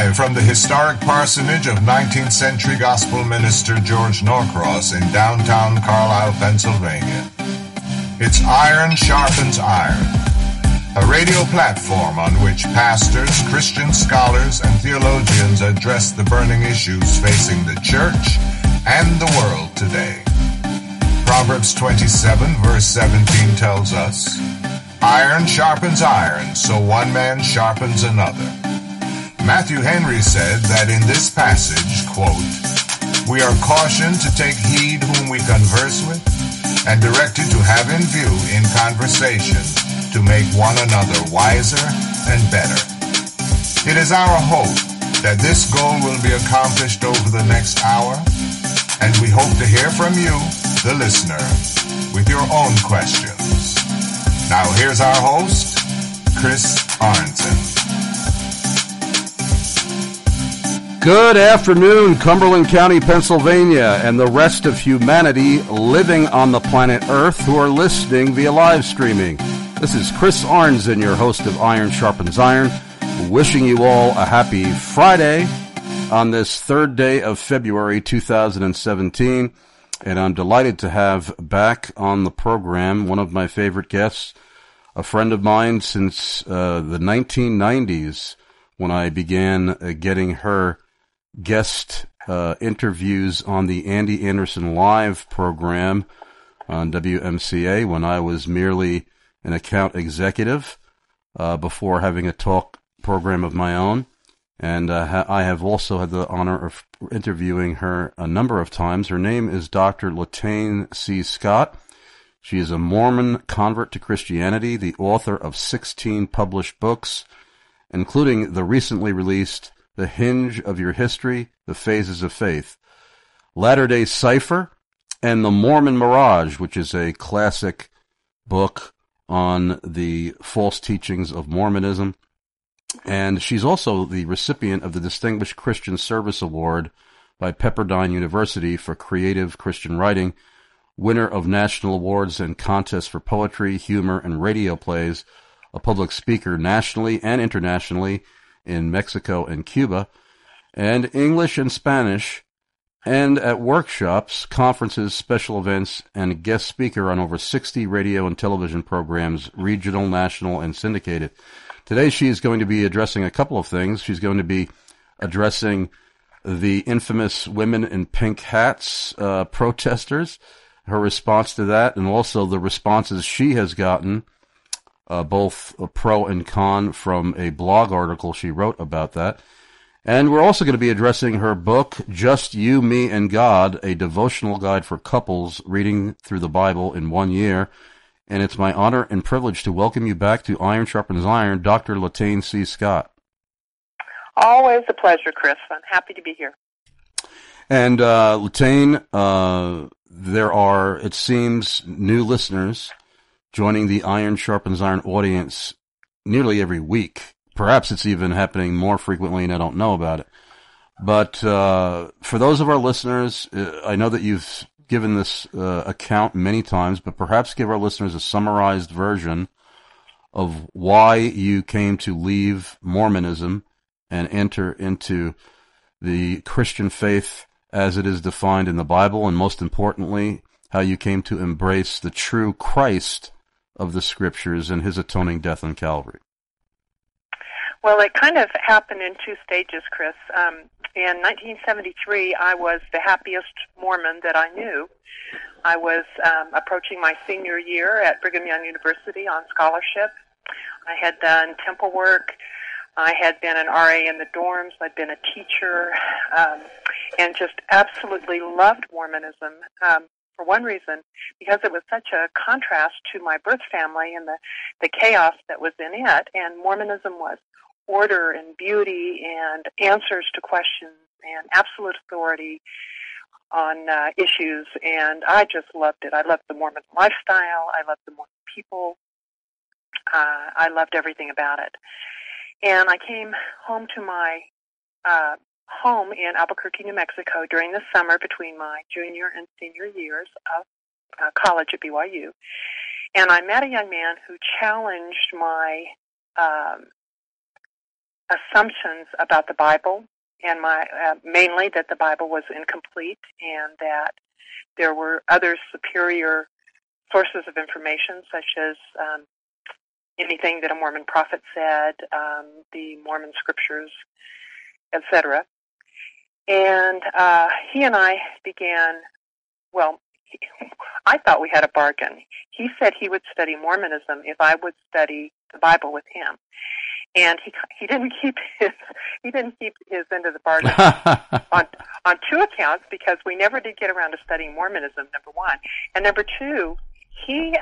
Live from the historic parsonage of 19th century gospel minister George Norcross in downtown Carlisle, Pennsylvania. It's Iron Sharpens Iron, a radio platform on which pastors, Christian scholars, and theologians address the burning issues facing the church and the world today. Proverbs 27 verse 17 tells us, "Iron sharpens iron, so one man sharpens another." Matthew Henry said that in this passage, quote, "We are cautioned to take heed whom we converse with, and directed to have in view in conversation to make one another wiser and better." It is our hope that this goal will be accomplished over the next hour, and we hope to hear from you, the listener, with your own questions. Now here's our host, Chris Arnson. Good afternoon, Cumberland County, Pennsylvania, and the rest of humanity living on the planet Earth who are listening via live streaming. This is Chris Arnson, your host of Iron Sharpens Iron, wishing you all a happy Friday on this third day of February 2017. And I'm delighted to have back on the program one of my favorite guests, a friend of mine since the 1990s when I began getting her guest interviews on the Andy Anderson Live program on WMCA when I was merely an account executive before having a talk program of my own. And I have also had the honor of interviewing her a number of times. Her name is Dr. Latane C. Scott. She is a Mormon convert to Christianity, the author of 16 published books, including the recently released The Hinge of Your History, The Phases of Faith, Latter-day Cipher, and The Mormon Mirage, which is a classic book on the false teachings of Mormonism. And she's also the recipient of the Distinguished Christian Service Award by Pepperdine University for creative Christian writing, winner of national awards and contests for poetry, humor, and radio plays, a public speaker nationally and internationally in Mexico and Cuba, and English and Spanish, and at workshops, conferences, special events, and guest speaker on over 60 radio and television programs, regional, national, and syndicated. Today she is going to be addressing a couple of things. She's going to be addressing the infamous women in pink hats protesters, her response to that, and also the responses she has gotten, both pro and con, from a blog article she wrote about that. And we're also going to be addressing her book, Just You, Me, and God, a devotional guide for couples reading through the Bible in 1 year. And it's my honor and privilege to welcome you back to Iron Sharpens Iron, Dr. Latane C. Scott. Always a pleasure, Chris. I'm happy to be here. And Latane, there are, it seems, new listeners joining the Iron Sharpens Iron audience nearly every week. Perhaps it's even happening more frequently and I don't know about it. But for those of our listeners, I know that you've given this account many times, but perhaps give our listeners a summarized version of why you came to leave Mormonism and enter into the Christian faith as it is defined in the Bible, and most importantly, how you came to embrace the true Christ of the Scriptures and his atoning death on Calvary. Well, it kind of happened in two stages, Chris. In 1973, I was the happiest Mormon that I knew. I was approaching my senior year at Brigham Young University on scholarship. I had done temple work. I had been an RA in the dorms. I'd been a teacher, and just absolutely loved Mormonism. For one reason, because it was such a contrast to my birth family and the chaos that was in it, and Mormonism was order and beauty and answers to questions and absolute authority on issues, and I just loved it. I loved the Mormon lifestyle. I loved the Mormon people. I loved everything about it. And I came home to my home in Albuquerque, New Mexico during the summer between my junior and senior years of college at BYU. And I met a young man who challenged my assumptions about the Bible, and mainly that the Bible was incomplete and that there were other superior sources of information, such as anything that a Mormon prophet said, the Mormon scriptures, etc. And he and I began, I thought we had a bargain. He said he would study Mormonism if I would study the Bible with him. And he didn't keep his end of the bargain on two accounts, because we never did get around to studying Mormonism, number one. And number two, he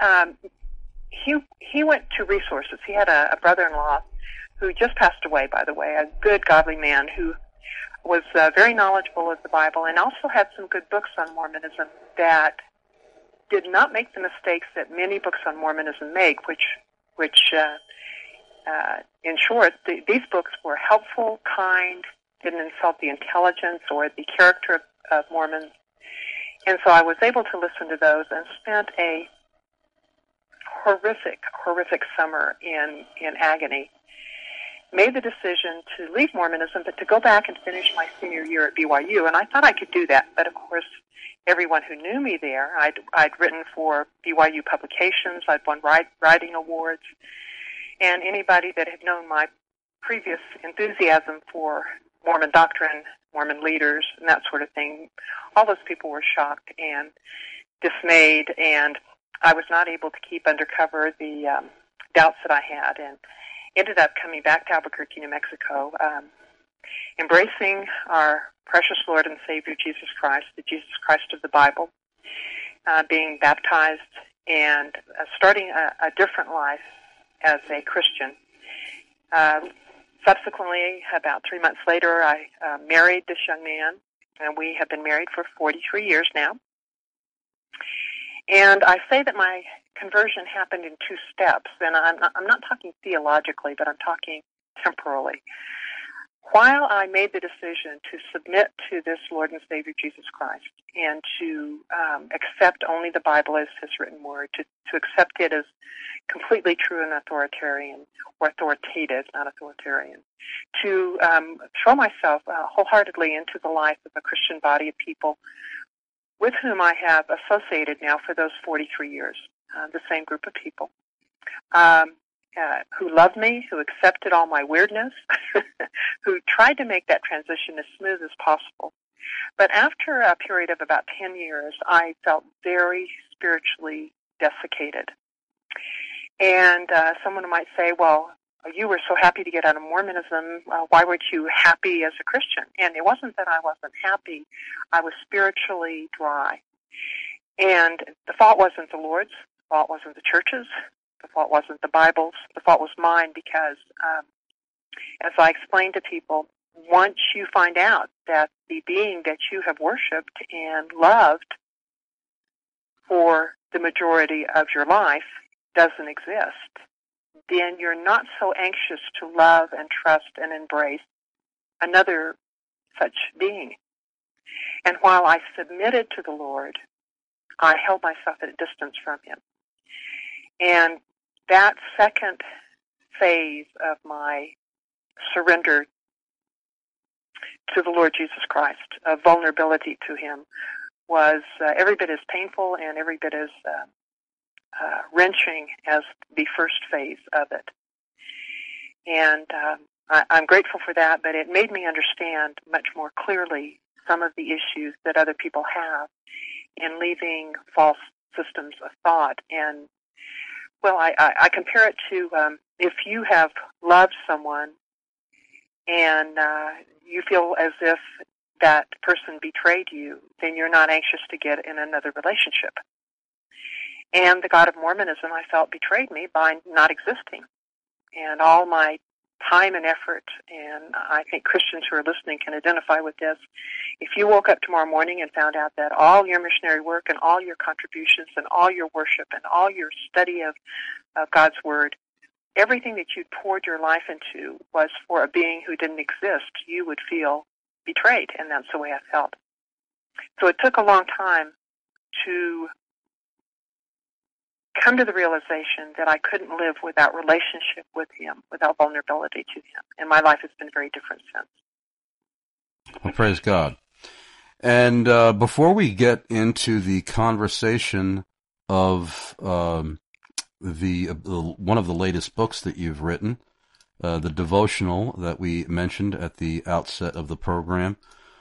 went to resources. He had a brother-in-law who just passed away, by the way, a good, godly man who was very knowledgeable of the Bible and also had some good books on Mormonism that did not make the mistakes that many books on Mormonism make, which in short, these books were helpful, kind, didn't insult the intelligence or the character of Mormons. And so I was able to listen to those and spent a horrific summer in agony. Made the decision to leave Mormonism, but to go back and finish my senior year at BYU. And I thought I could do that, but of course, everyone who knew me there, I'd written for BYU publications, I'd won writing awards, and anybody that had known my previous enthusiasm for Mormon doctrine, Mormon leaders, and that sort of thing, all those people were shocked and dismayed, and I was not able to keep under cover the doubts that I had, and ended up coming back to Albuquerque, New Mexico, embracing our precious Lord and Savior Jesus Christ, the Jesus Christ of the Bible, being baptized, and starting a different life as a Christian. Subsequently, about 3 months later, I married this young man, and we have been married for 43 years now. And I say that my conversion happened in two steps, and I'm not talking theologically, but I'm talking temporally. While I made the decision to submit to this Lord and Savior Jesus Christ and to accept only the Bible as His written word, to accept it as completely true and authoritarian, or authoritative, not authoritarian, to throw myself wholeheartedly into the life of a Christian body of people with whom I have associated now for those 43 years, the same group of people, who loved me, who accepted all my weirdness, who tried to make that transition as smooth as possible. But after a period of about 10 years, I felt very spiritually desiccated. And someone might say, well, you were so happy to get out of Mormonism, why weren't you happy as a Christian? And it wasn't that I wasn't happy, I was spiritually dry. And the fault wasn't the Lord's, the fault wasn't the church's, the fault wasn't the Bible's, the fault was mine, because as I explained to people, once you find out that the being that you have worshipped and loved for the majority of your life doesn't exist, then you're not so anxious to love and trust and embrace another such being. And while I submitted to the Lord, I held myself at a distance from Him. And that second phase of my surrender to the Lord Jesus Christ, of vulnerability to Him, was every bit as painful and every bit as wrenching as the first phase of it. And I'm grateful for that, but it made me understand much more clearly some of the issues that other people have in leaving false systems of thought. And, well, I compare it to if you have loved someone and you feel as if that person betrayed you, then you're not anxious to get in another relationship. And the God of Mormonism, I felt, betrayed me by not existing. And all my time and effort, and I think Christians who are listening can identify with this, if you woke up tomorrow morning and found out that all your missionary work and all your contributions and all your worship and all your study of God's Word, everything that you'd poured your life into was for a being who didn't exist, you would feel betrayed, and that's the way I felt. So it took a long time to come to the realization that I couldn't live without relationship with him, without vulnerability to him. And my life has been very different since. Well, praise God. And before we get into the conversation of one of the latest books that you've written, the devotional that we mentioned at the outset of the program,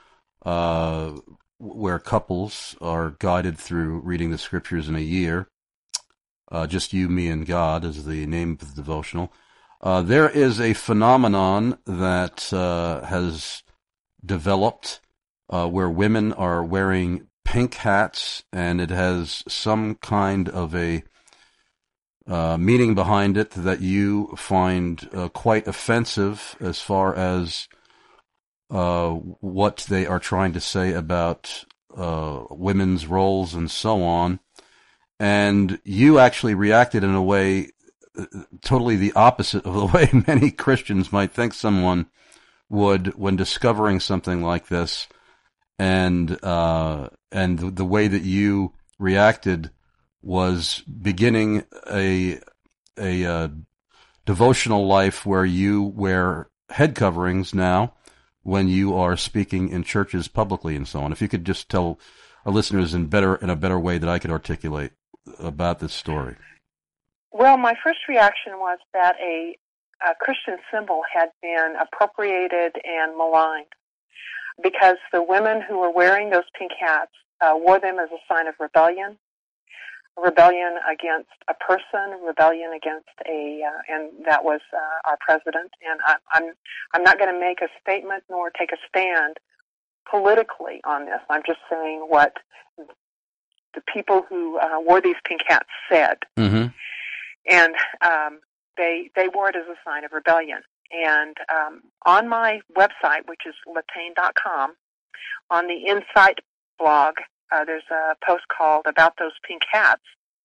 where couples are guided through reading the scriptures in a year, Just You, Me, and God is the name of the devotional. There is a phenomenon that has developed where women are wearing pink hats, and it has some kind of a meaning behind it that you find quite offensive as far as what they are trying to say about women's roles and so on. And you actually reacted in a way totally the opposite of the way many Christians might think someone would when discovering something like this. And the way that you reacted was beginning a devotional life where you wear head coverings now when you are speaking in churches publicly and so on. If you could just tell our listeners in a better way that I could articulate about this story. Well, my first reaction was that a Christian symbol had been appropriated and maligned because the women who were wearing those pink hats wore them as a sign of rebellion against a person, rebellion against and that was our president. And I'm not going to make a statement nor take a stand politically on this. I'm just saying what the people who wore these pink hats said. Mm-hmm. And they wore it as a sign of rebellion. And on my website, which is Latane.com, on the Insight blog, there's a post called About Those Pink Hats.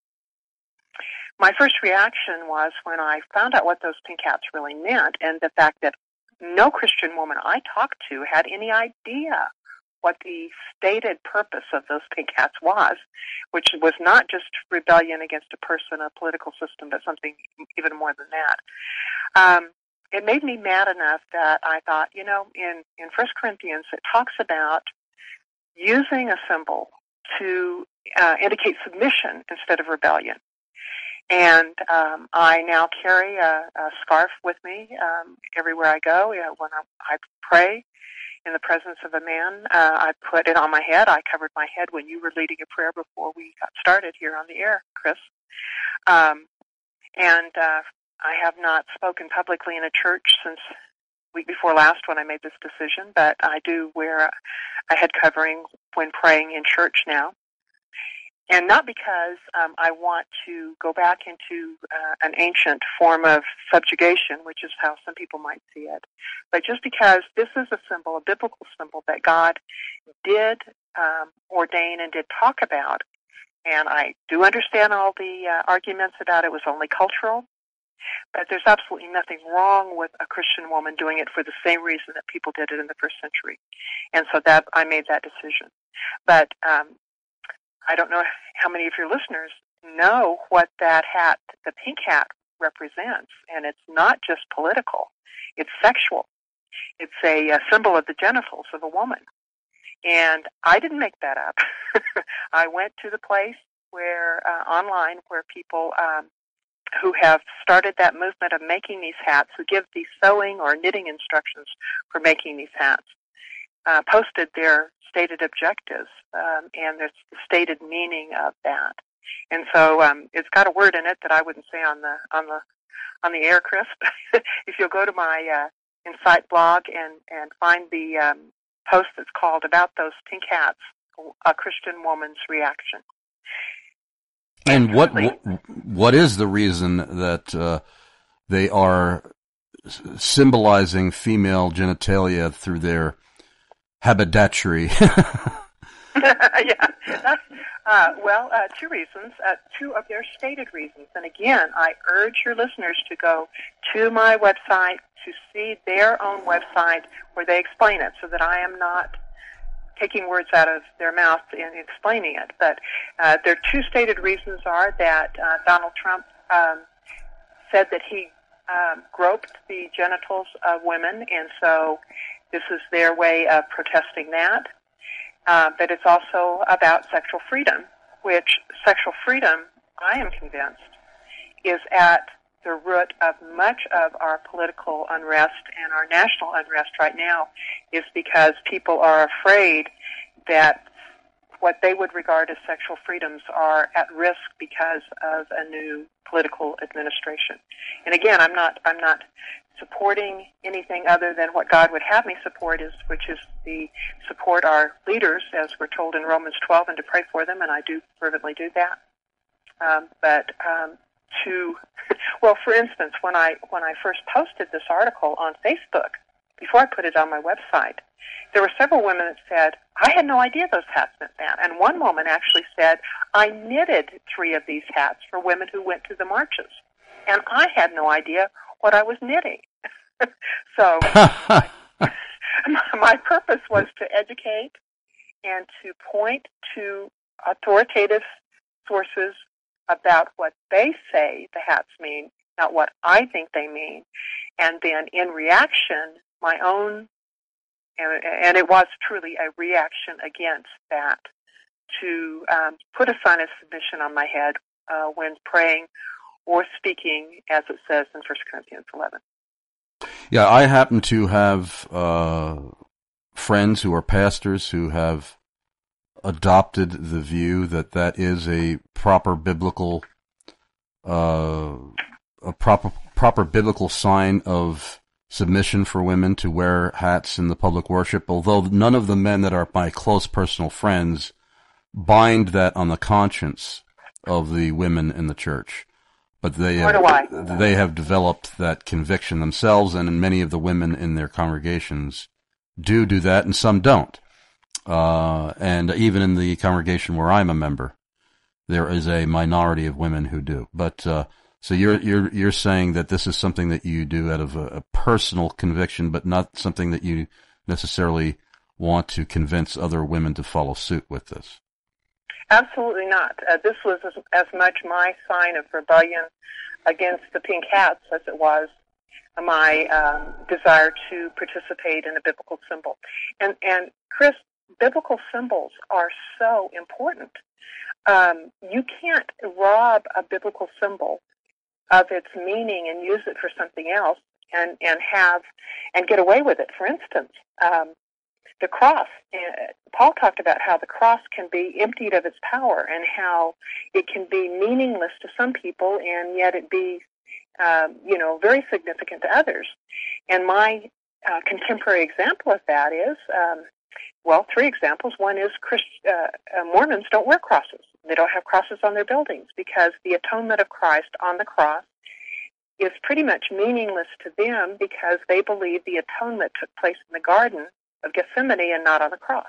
My first reaction was when I found out what those pink hats really meant, and the fact that no Christian woman I talked to had any idea what the stated purpose of those pink hats was, which was not just rebellion against a person, a political system, but something even more than that. It made me mad enough that I thought, in 1 Corinthians, it talks about using a symbol to indicate submission instead of rebellion. And I now carry a scarf with me everywhere I go. When I pray in the presence of a man, I put it on my head. I covered my head when you were leading a prayer before we got started here on the air, Chris. I have not spoken publicly in a church since week before last when I made this decision, but I do wear a head covering when praying in church now. And not because I want to go back into an ancient form of subjugation, which is how some people might see it, but just because this is a symbol, a biblical symbol that God did ordain and did talk about. And I do understand all the arguments about it was only cultural, but there's absolutely nothing wrong with a Christian woman doing it for the same reason that people did it in the first century. And so that I made that decision. But I don't know how many of your listeners know what that hat, the pink hat, represents. And it's not just political. It's sexual. It's a symbol of the genitals of a woman. And I didn't make that up. I went to the place where, online, where people who have started that movement of making these hats, who give these sewing or knitting instructions for making these hats, posted their stated objectives and the stated meaning of that. And so it's got a word in it that I wouldn't say on the air, Chris. If you'll go to my Insight blog and find the post that's called About Those Pink Hats, a Christian Woman's Reaction. And what is the reason that they are symbolizing female genitalia through their haberdashery? Yeah. Two reasons, two of their stated reasons. And again, I urge your listeners to go to my website to see their own website where they explain it so that I am not taking words out of their mouth and explaining it. But their two stated reasons are that Donald Trump said that he groped the genitals of women, and so this is their way of protesting that. But it's also about sexual freedom, which sexual freedom, I am convinced, is at the root of much of our political unrest and our national unrest right now, is because people are afraid that what they would regard as sexual freedoms are at risk because of a new political administration. And again, I'm not supporting anything other than what God would have me support, which is the support our leaders, as we're told in Romans 12, and to pray for them, and I do fervently do that. Well, for instance, when I first posted this article on Facebook, before I put it on my website, there were several women that said, I had no idea those hats meant that. And one woman actually said, I knitted 3 of these hats for women who went to the marches. And I had no idea what I was knitting. So my purpose was to educate and to point to authoritative sources about what they say the hats mean, not what I think they mean. And then in reaction, my own, and it was truly a reaction against that, to put a sign of submission on my head when praying or speaking, as it says in 1 Corinthians 11. Yeah, I happen to have friends who are pastors who have adopted the view that that is a proper biblical proper biblical sign of submission for women to wear hats in the public worship, although none of the men that are my close personal friends bind that on the conscience of the women in the church. But they have developed that conviction themselves, and many of the women in their congregations do that, and some don't. And even in the congregation where I'm a member, there is a minority of women who do. But so you're saying that this is something that you do out of a personal conviction, but not something that you necessarily want to convince other women to follow suit with this. Absolutely not. This was as much my sign of rebellion against the pink hats as it was my desire to participate in a biblical symbol. And Chris, biblical symbols are so important. You can't rob a biblical symbol of its meaning and use it for something else and get away with it. For instance, the cross. Paul talked about how the cross can be emptied of its power and how it can be meaningless to some people and yet it be, very significant to others. And my contemporary example of that is, 3 examples. One is Mormons don't wear crosses. They don't have crosses on their buildings because the atonement of Christ on the cross is pretty much meaningless to them because they believe the atonement took place in the Garden of Gethsemane and not on the cross.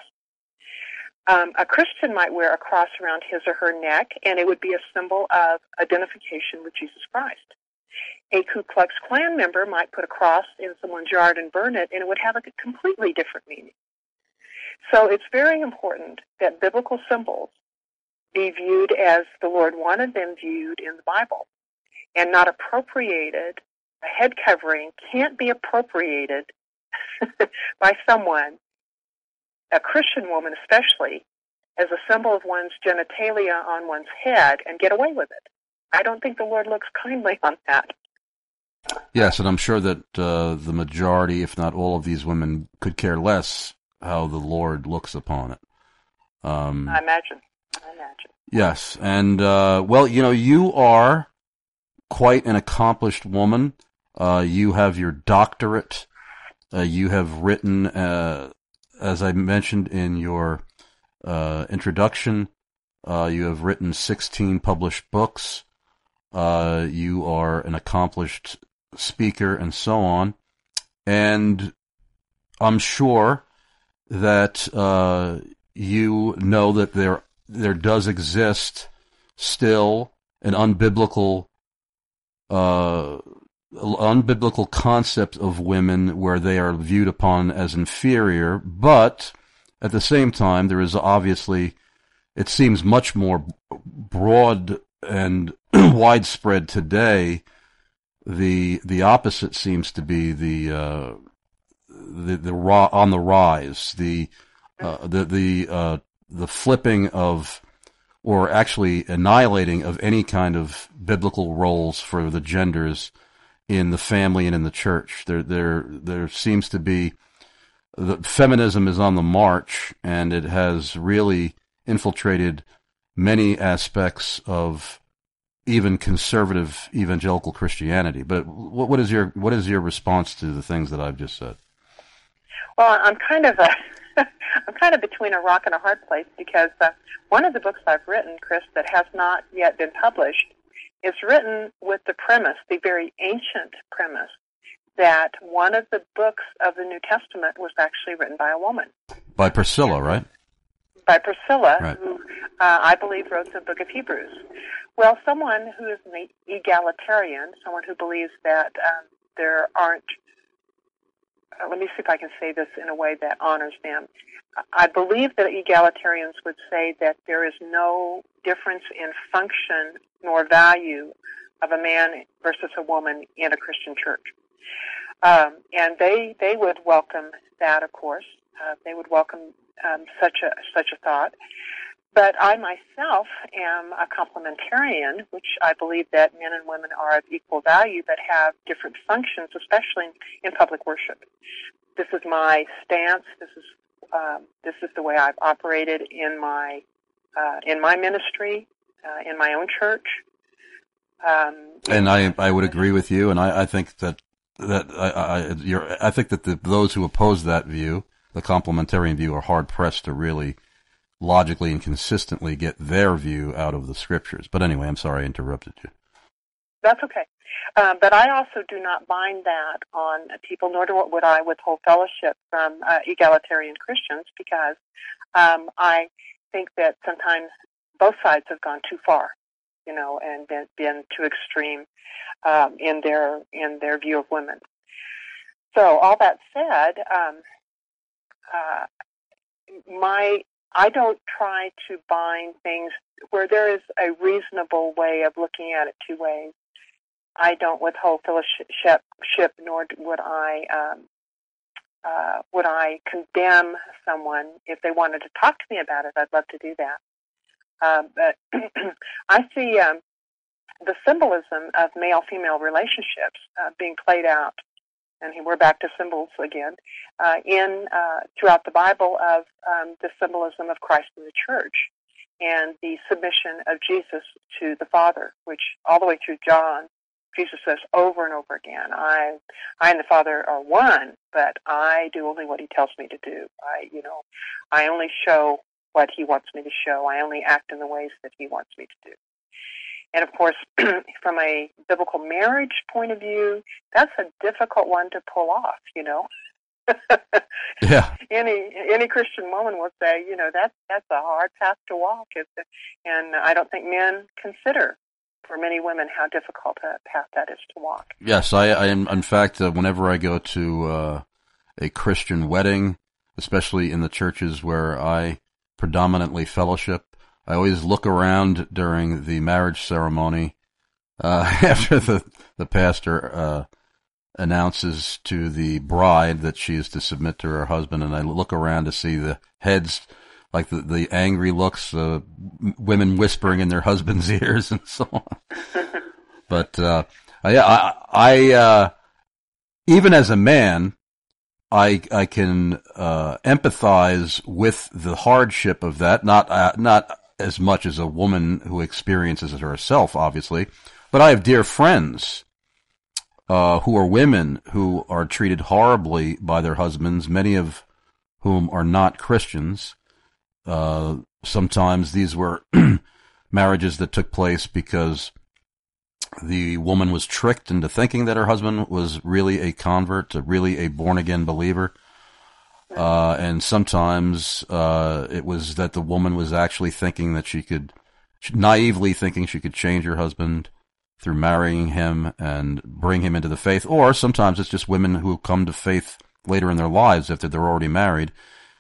A Christian might wear a cross around his or her neck, and it would be a symbol of identification with Jesus Christ. A Ku Klux Klan member might put a cross in someone's yard and burn it, and it would have a completely different meaning. So it's very important that biblical symbols be viewed as the Lord wanted them viewed in the Bible and not appropriated. A head covering can't be appropriated by someone, a Christian woman especially, as a symbol of one's genitalia on one's head and get away with it. I don't think the Lord looks kindly on that. Yes, and I'm sure that the majority, if not all of these women, could care less how the Lord looks upon it. I imagine. Yes, and you are quite an accomplished woman. You have your doctorate. You have written, as I mentioned in your introduction, you have written 16 published books. You are an accomplished speaker and so on. And I'm sure that you know that there does exist still an unbiblical concept of women where they are viewed upon as inferior, but at the same time, there is obviously, it seems much more broad and widespread today. The opposite seems to be the on the rise, the flipping of, or actually annihilating of any kind of biblical roles for the genders in the family and in the church. There seems to be, the feminism is on the march, and it has really infiltrated many aspects of even conservative evangelical Christianity. But what is your response to the things that I've just said? Well, I'm kind of between a rock and a hard place, because one of the books I've written, Chris, that has not yet been published, is written with the premise, the very ancient premise, that one of the books of the New Testament was actually written by a woman. By Priscilla, right? By Priscilla, right. Who I believe wrote the book of Hebrews. Well, someone who is an egalitarian, someone who believes that there aren't, let me see if I can say this in a way that honors them. I believe that egalitarians would say that there is no difference in function nor value of a man versus a woman in a Christian church. And they would welcome that, of course. They would welcome such a thought. But I myself am a complementarian, which I believe that men and women are of equal value, but have different functions, especially in public worship. This is my stance. This is the way I've operated in my ministry, in my own church. And I would agree with you, and I think that I think that those who oppose that view, the complementarian view, are hard pressed to really logically and consistently get their view out of the scriptures. But anyway, I'm sorry I interrupted you. That's okay. But I also do not bind that on people, nor would I withhold fellowship from egalitarian Christians, because I think that sometimes both sides have gone too far, and been too extreme in their view of women. So all that said, I don't try to bind things where there is a reasonable way of looking at it two ways. I don't withhold fellowship, nor would I condemn someone. If they wanted to talk to me about it, I'd love to do that. But I see the symbolism of male-female relationships being played out, and we're back to symbols again, throughout the Bible, of the symbolism of Christ in the church and the submission of Jesus to the Father, which all the way through John, Jesus says over and over again, I and the Father are one, but I do only what he tells me to do. I only show what he wants me to show. I only act in the ways that he wants me to do. And of course, from a biblical marriage point of view, that's a difficult one to pull off, Yeah. Any Christian woman will say, that's a hard path to walk. And I don't think men consider, for many women, how difficult a path that is to walk. Yes, I in fact, whenever I go to a Christian wedding, especially in the churches where I predominantly fellowship, I always look around during the marriage ceremony after the pastor announces to the bride that she is to submit to her husband, and I look around to see the heads, like the angry looks, women whispering in their husbands' ears and so on. But I even as a man, I can empathize with the hardship of that. Not as much as a woman who experiences it herself, obviously, but I have dear friends who are women who are treated horribly by their husbands, many of whom are not Christians. Sometimes these were marriages that took place because the woman was tricked into thinking that her husband was really a convert, really a born-again believer. And sometimes it was that the woman was actually thinking that naively thinking she could change her husband through marrying him and bring him into the faith. Or sometimes it's just women who come to faith later in their lives after they're already married,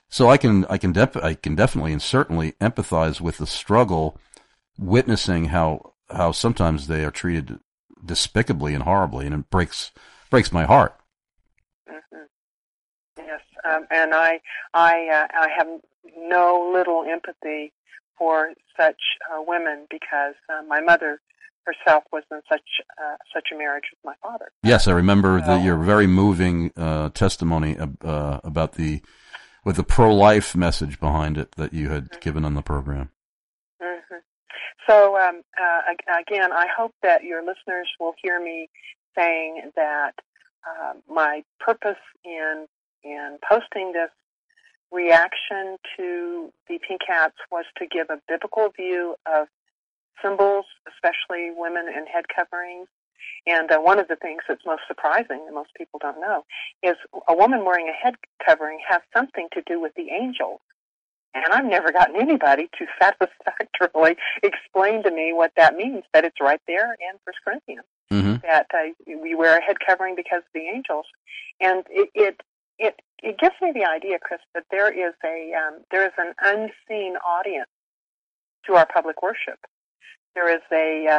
So I can definitely and certainly empathize with the struggle, witnessing how sometimes they are treated despicably and horribly, and it breaks my heart. Mm-hmm. Yes, and I have no little empathy for such women, because my mother herself was in such a marriage with my father. Yes, I remember your very moving testimony about with the pro-life message behind it that you had given on the program. Mm-hmm. So again, I hope that your listeners will hear me saying that my purpose in posting this reaction to the Pink Hats was to give a biblical view of symbols, especially women in head coverings. And one of the things that's most surprising that most people don't know is a woman wearing a head covering has something to do with the angels. And I've never gotten anybody to satisfactorily explain to me what that means, but it's right there in 1 Corinthians, mm-hmm. that we wear a head covering because of the angels. And it gives me the idea, Chris, that there is an unseen audience to our public worship. There is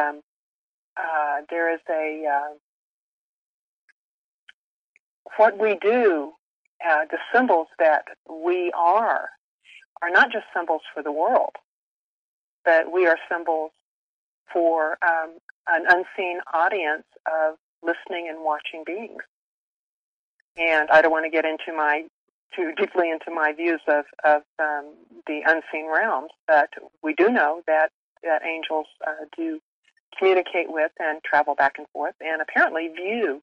what we do, the symbols that we are not just symbols for the world, but we are symbols for an unseen audience of listening and watching beings. And I don't want to get too deeply into my views of the unseen realms, but we do know that angels do communicate with and travel back and forth, and apparently view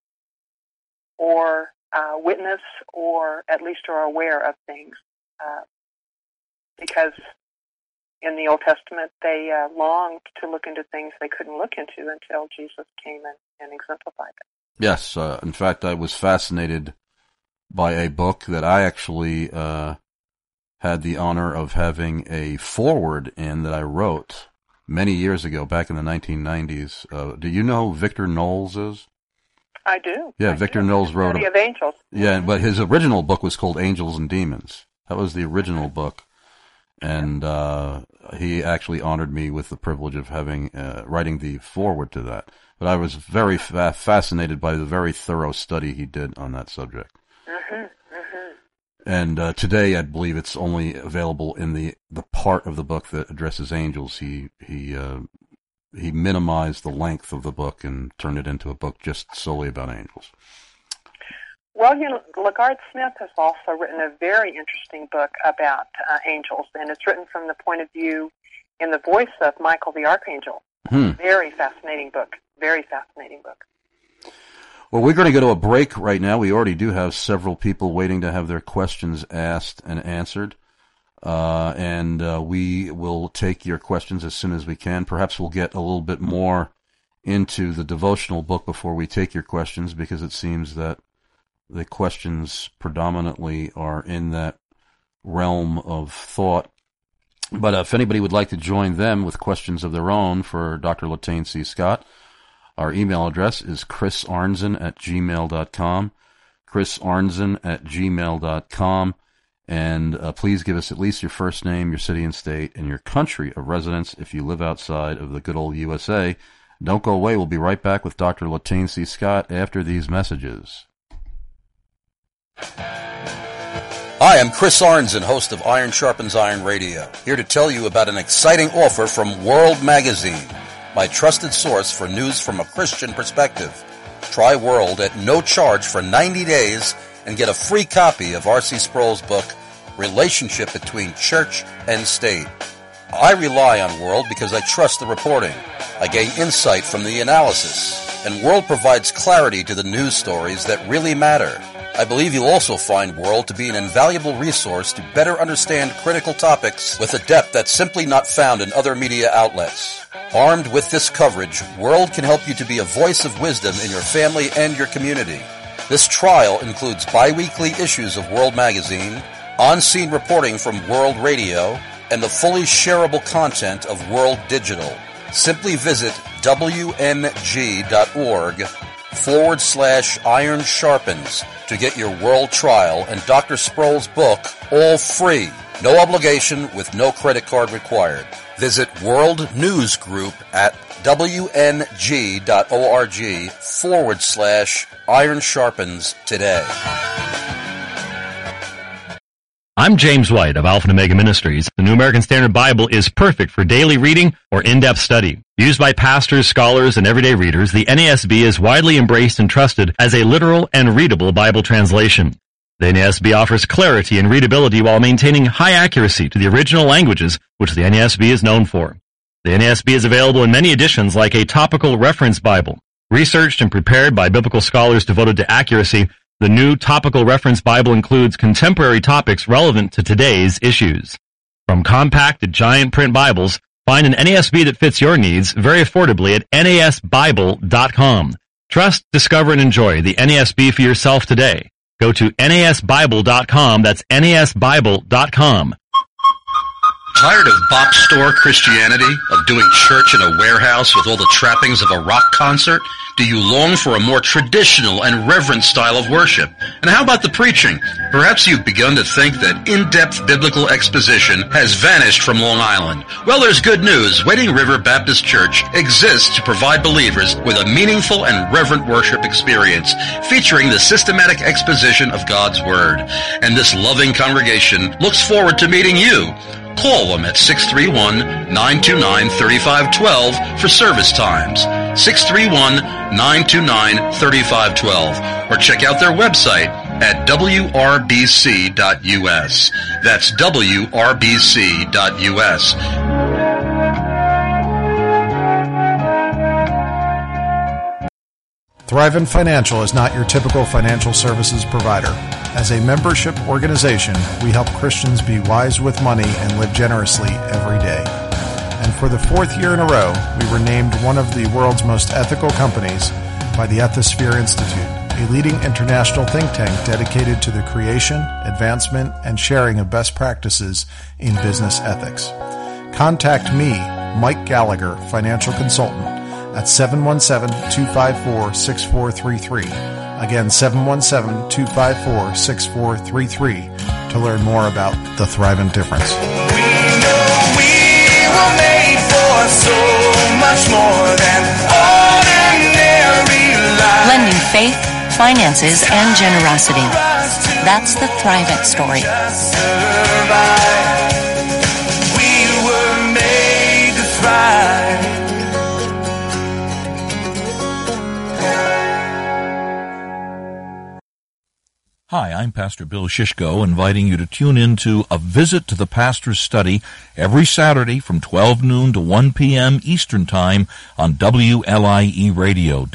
or witness, or at least are aware of things, because in the Old Testament they longed to look into things they couldn't look into until Jesus came and exemplified it. Yes, in fact, I was fascinated by a book that I actually had the honor of having a foreword in that I wrote many years ago, back in the 1990s. Do you know who Victor Knowles is? I do. Yeah, Victor Knowles wrote Study of Angels. Yeah, but his original book was called Angels and Demons. That was the original book, and he actually honored me with the privilege of having writing the foreword to that. But I was very fascinated by the very thorough study he did on that subject. Mm-hmm, mm-hmm. And today, I believe it's only available in the part of the book that addresses angels. He minimized the length of the book and turned it into a book just solely about angels. Well, LaGard Smith has also written a very interesting book about angels, and it's written from the point of view in the voice of Michael the Archangel. Very fascinating book. Very fascinating book. Well, we're going to go to a break right now. We already do have several people waiting to have their questions asked and answered. And we will take your questions as soon as we can. Perhaps we'll get a little bit more into the devotional book before we take your questions, because it seems that the questions predominantly are in that realm of thought. But if anybody would like to join them with questions of their own for Dr. Latane C. Scott, our email address is chrisarnzen@gmail.com, chrisarnzen@gmail.com. And please give us at least your first name, your city and state, and your country of residence if you live outside of the good old USA. Don't go away. We'll be right back with Dr. Latane C. Scott after these messages. Hi, I'm Chris Arnzen, host of Iron Sharpens Iron Radio, here to tell you about an exciting offer from World Magazine, my trusted source for news from a Christian perspective. Try World at no charge for 90 days and get a free copy of R.C. Sproul's book, Relationship Between Church and State. I rely on World because I trust the reporting. I gain insight from the analysis, and World provides clarity to the news stories that really matter. I believe you'll also find World to be an invaluable resource to better understand critical topics with a depth that's simply not found in other media outlets. Armed with this coverage, World can help you to be a voice of wisdom in your family and your community. This trial includes bi-weekly issues of World Magazine, on-scene reporting from World Radio, and the fully shareable content of World Digital. Simply visit WMG.org iron sharpens to get your world trial and Dr. Sproul's book all free. No obligation with no credit card required. Visit World News Group at wng.org/iron sharpens today. I'm James White of Alpha and Omega Ministries. The New American Standard Bible is perfect for daily reading or in-depth study. Used by pastors, scholars, and everyday readers, the NASB is widely embraced and trusted as a literal and readable Bible translation. The NASB offers clarity and readability while maintaining high accuracy to the original languages, which the NASB is known for. The NASB is available in many editions like a topical reference Bible. Researched and prepared by biblical scholars devoted to accuracy, the new Topical Reference Bible includes contemporary topics relevant to today's issues. From compact to giant print Bibles, find an NASB that fits your needs very affordably at nasbible.com. Trust, discover, and enjoy the NASB for yourself today. Go to nasbible.com. That's nasbible.com. Tired of box store Christianity, of doing church in a warehouse with all the trappings of a rock concert? Do you long for a more traditional and reverent style of worship? And how about the preaching? Perhaps you've begun to think that in-depth biblical exposition has vanished from Long Island. Well, there's good news. Wading River Baptist Church exists to provide believers with a meaningful and reverent worship experience featuring the systematic exposition of God's Word. And this loving congregation looks forward to meeting you. Call them at 631-929-3512 for service times. 631-929-3512. Or check out their website at wrbc.us. That's wrbc.us. Thrivent Financial is not your typical financial services provider. As a membership organization, we help Christians be wise with money and live generously every day. And for the fourth year in a row, we were named one of the world's most ethical companies by the Ethisphere Institute, a leading international think tank dedicated to the creation, advancement, and sharing of best practices in business ethics. Contact me, Mike Gallagher, financial consultant, at 717-254-6433. Again, 717-254-6433 to learn more about the Thrivent difference. We know we were made for so much more than ordinary life. Blending faith, finances, and generosity. That's the Thrivent story. We were made to thrive. Hi, I'm Pastor Bill Shishko, inviting you to tune in to A Visit to the Pastor's Study every Saturday from 12 noon to 1 p.m. Eastern Time on WLIE Radio,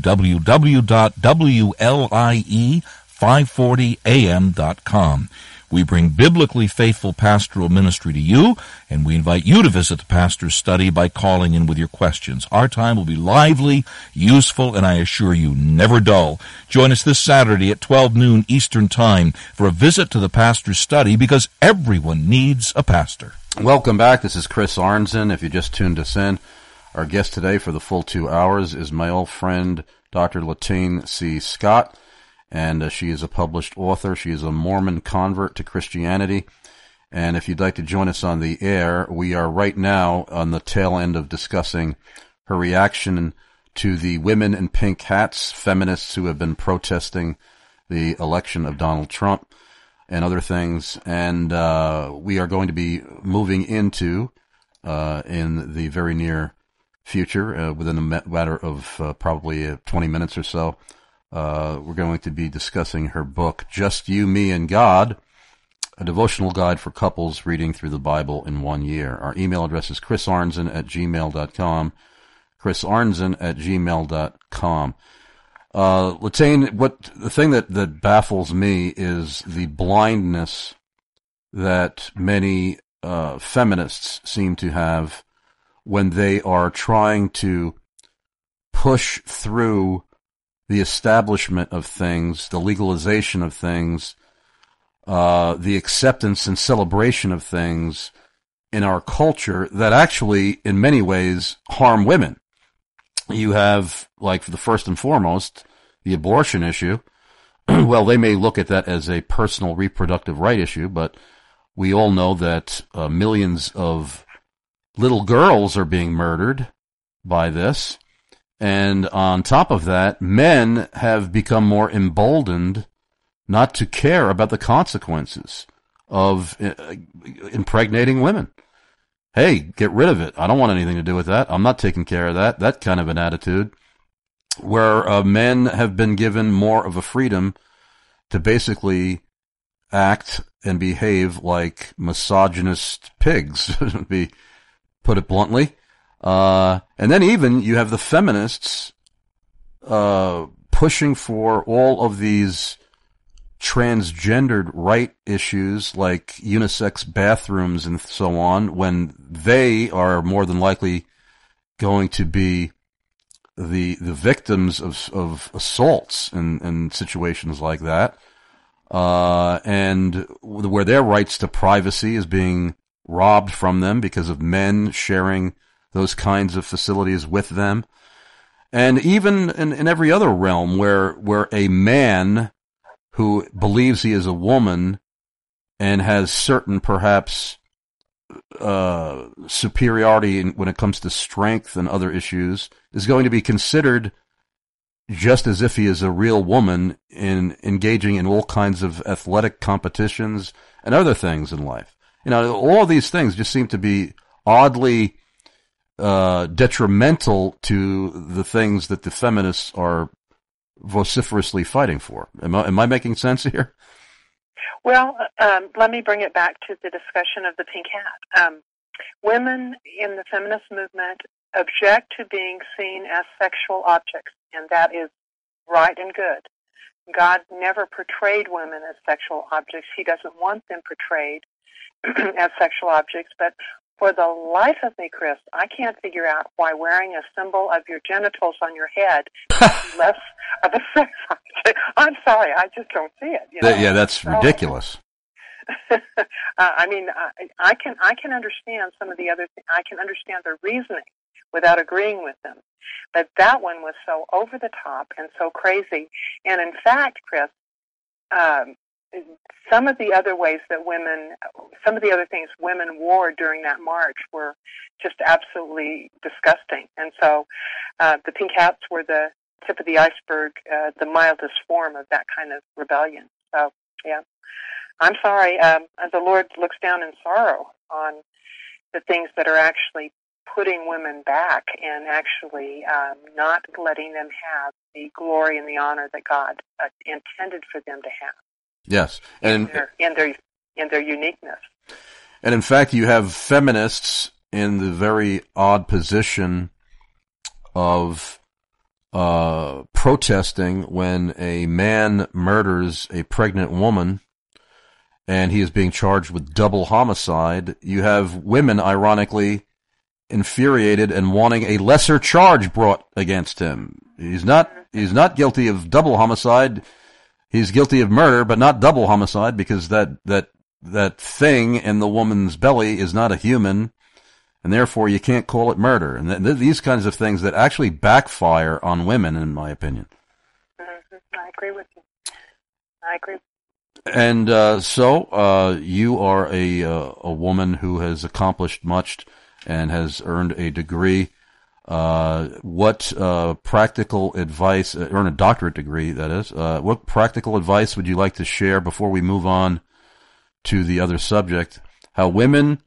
www.WLIE540am.com. We bring biblically faithful pastoral ministry to you, and we invite you to visit the Pastor's Study by calling in with your questions. Our time will be lively, useful, and I assure you, never dull. Join us this Saturday at 12 noon Eastern Time for a visit to the Pastor's Study, because everyone needs a pastor. Welcome back. This is Chris Arnzen. If you just tuned us in, our guest today for the full 2 hours is my old friend, Dr. Latane C. Scott. And she is a published author. She is a Mormon convert to Christianity. And if you'd like to join us on the air, we are right now on the tail end of discussing her reaction to the women in pink hats, feminists who have been protesting the election of Donald Trump and other things. And we are going to be moving into, in the very near future, within a matter of probably 20 minutes or so, we're going to be discussing her book, Just You, Me, and God, a devotional guide for couples reading through the Bible in 1 year. Our email address is chrisarnzen@gmail.com, chrisarnzen@gmail.com. Latane, the thing that baffles me is the blindness that many feminists seem to have when they are trying to push through the establishment of things, the legalization of things, the acceptance and celebration of things in our culture that actually, in many ways, harm women. You have, like, for the first and foremost, the abortion issue, well, they may look at that as a personal reproductive right issue, but we all know that millions of little girls are being murdered by this. And on top of that, men have become more emboldened not to care about the consequences of impregnating women. Hey, get rid of it. I don't want anything to do with that. I'm not taking care of that. That kind of an attitude where men have been given more of a freedom to basically act and behave like misogynist pigs, put it bluntly. And then even you have the feminists pushing for all of these transgendered right issues like unisex bathrooms and so on, when they are more than likely going to be the victims of assaults and situations like that, and where their rights to privacy is being robbed from them because of men sharing those kinds of facilities with them. And even in every other realm where a man who believes he is a woman and has certain perhaps superiority when it comes to strength and other issues is going to be considered just as if he is a real woman in engaging in all kinds of athletic competitions and other things in life. You know, all of these things just seem to be oddly detrimental to the things that the feminists are vociferously fighting for. Am I making sense here? Well, let me bring it back to the discussion of the pink hat. Women in the feminist movement object to being seen as sexual objects, and that is right and good. God never portrayed women as sexual objects. He doesn't want them portrayed as sexual objects, but for the life of me, Chris, I can't figure out why wearing a symbol of your genitals on your head is less of a sex object. I'm sorry, I just don't see it. You know? Yeah, that's ridiculous. I mean, I can understand some of the other things. I can understand their reasoning without agreeing with them. But that one was so over the top and so crazy. And in fact, Chris, some of the other things women wore during that march were just absolutely disgusting. And so the pink hats were the tip of the iceberg, the mildest form of that kind of rebellion. So, yeah. I'm sorry. The Lord looks down in sorrow on the things that are actually putting women back and actually not letting them have the glory and the honor that God intended for them to have. Yes, and in their uniqueness. And in fact, you have feminists in the very odd position of protesting when a man murders a pregnant woman and he is being charged with double homicide. You have women, ironically, infuriated and wanting a lesser charge brought against him. He's not guilty of double homicide. He's guilty of murder, but not double homicide, because that thing in the woman's belly is not a human, and therefore you can't call it murder. And these kinds of things that actually backfire on women, in my opinion. Mm-hmm. I agree with you. I agree. And so you are a woman who has accomplished much and has earned a degree. What practical advice, earn a doctorate degree, that is, what practical advice would you like to share before we move on to the other subject? How women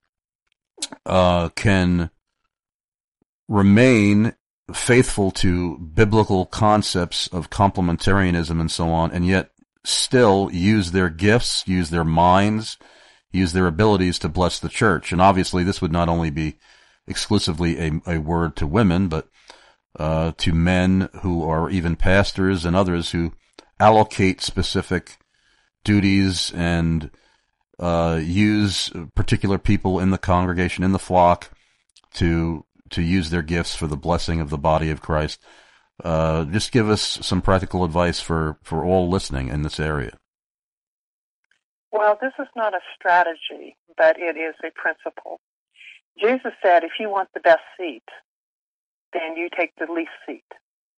can remain faithful to biblical concepts of complementarianism and so on, and yet still use their gifts, use their minds, use their abilities to bless the church. And obviously this would not only be exclusively a word to women, but to men who are even pastors and others who allocate specific duties and use particular people in the congregation, in the flock, to use their gifts for the blessing of the body of Christ. Just give us some practical advice for all listening in this area. Well, this is not a strategy, but it is a principle. Jesus said, if you want the best seat, then you take the least seat.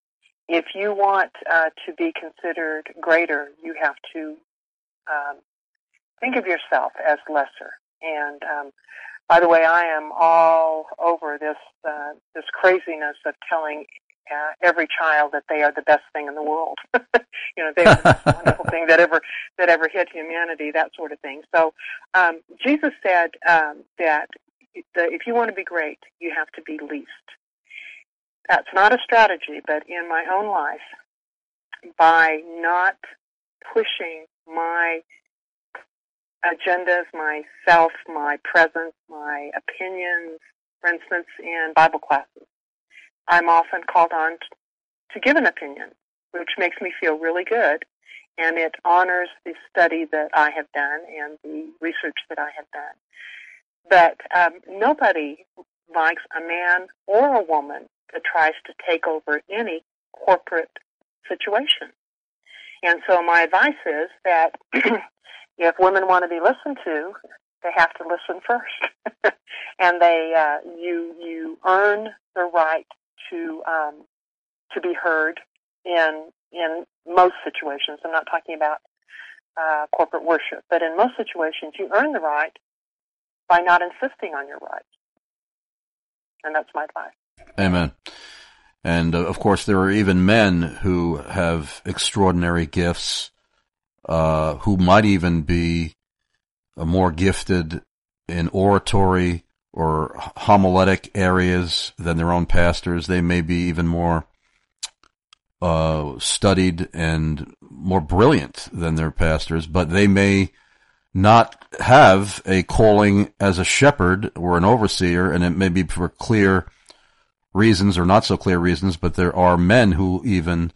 if you want to be considered greater, you have to think of yourself as lesser. And by the way, I am all over this craziness of telling every child that they are the best thing in the world. They are the most wonderful thing that ever hit humanity, that sort of thing. So Jesus said that if you want to be great, you have to be least. That's not a strategy, but in my own life, by not pushing my agendas, myself, my presence, my opinions, for instance, in Bible classes, I'm often called on to give an opinion, which makes me feel really good, and it honors the study that I have done and the research that I have done. But nobody likes a man or a woman that tries to take over any corporate situation. And so my advice is that if women want to be listened to, they have to listen first. And you earn the right to be heard in most situations. I'm not talking about corporate worship, but in most situations, you earn the right by not insisting on your rights. And that's my advice. Amen. And of course, there are even men who have extraordinary gifts, who might even be more gifted in oratory or homiletic areas than their own pastors. They may be even more studied and more brilliant than their pastors, but they may not have a calling as a shepherd or an overseer, and it may be for clear reasons or not so clear reasons, but there are men who even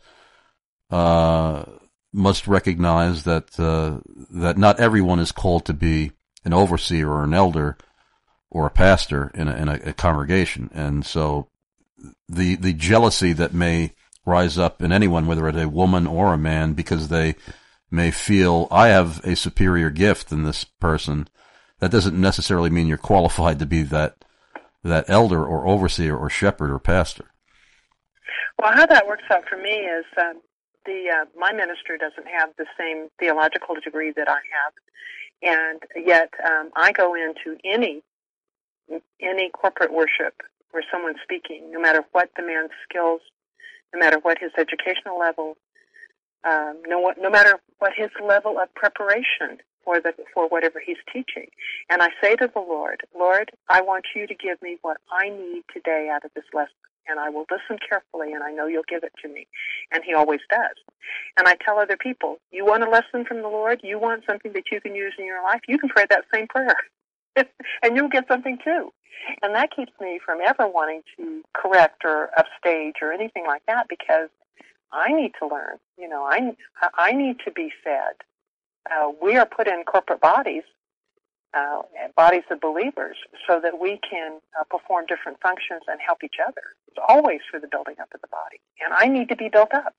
must recognize that that not everyone is called to be an overseer or an elder or a pastor in a congregation. And so the jealousy that may rise up in anyone, whether it's a woman or a man, because they may feel, I have a superior gift than this person, that doesn't necessarily mean you're qualified to be that elder or overseer or shepherd or pastor. Well, how that works out for me is my minister doesn't have the same theological degree that I have, and yet I go into any corporate worship where someone's speaking, no matter what the man's skills, no matter what his educational level, no matter what his level of preparation for whatever he's teaching. And I say to the Lord, I want you to give me what I need today out of this lesson, and I will listen carefully, and I know you'll give it to me. And he always does. And I tell other people, you want a lesson from the Lord? You want something that you can use in your life? You can pray that same prayer, and you'll get something too. And that keeps me from ever wanting to correct or upstage or anything like that, because I need to learn. I need to be fed. We are put in corporate bodies, bodies of believers, so that we can perform different functions and help each other. It's always for the building up of the body. And I need to be built up.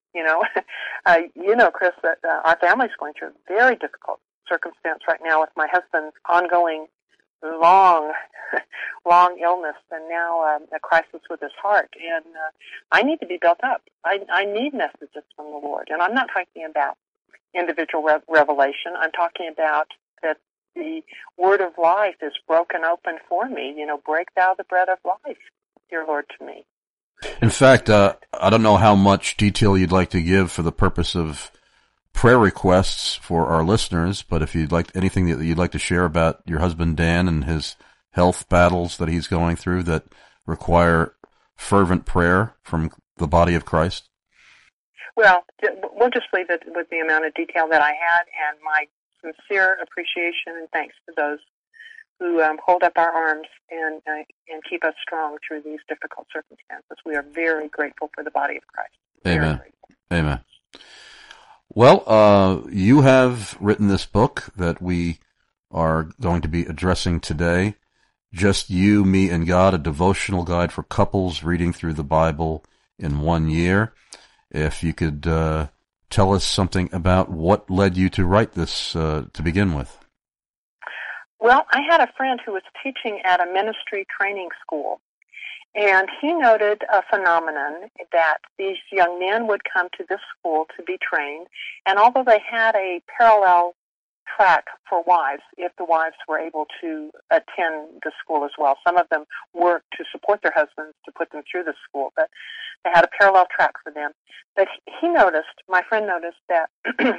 Chris, that our family's going through a very difficult circumstance right now with my husband's ongoing long illness, and now a crisis with his heart. And I need to be built up. I need messages from the Lord. And I'm not talking about individual revelation. I'm talking about that the word of life is broken open for me. Break thou the bread of life, dear Lord, to me. In fact, I don't know how much detail you'd like to give for the purpose of prayer requests for our listeners, but if you'd like anything that you'd like to share about your husband Dan and his health battles that he's going through that require fervent prayer from the body of Christ. Well, we'll just leave it with the amount of detail that I had, and my sincere appreciation and thanks to those who hold up our arms and keep us strong through these difficult circumstances. We are very grateful for the body of Christ. Amen. Amen. Well, you have written this book that we are going to be addressing today, Just You, Me, and God, a devotional guide for couples reading through the Bible in 1 year. If you could tell us something about what led you to write this to begin with. Well, I had a friend who was teaching at a ministry training school, And he noted a phenomenon that these young men would come to this school to be trained, and although they had a parallel track for wives, if the wives were able to attend the school as well. Some of them worked to support their husbands to put them through the school, but they had a parallel track for them. But my friend noticed that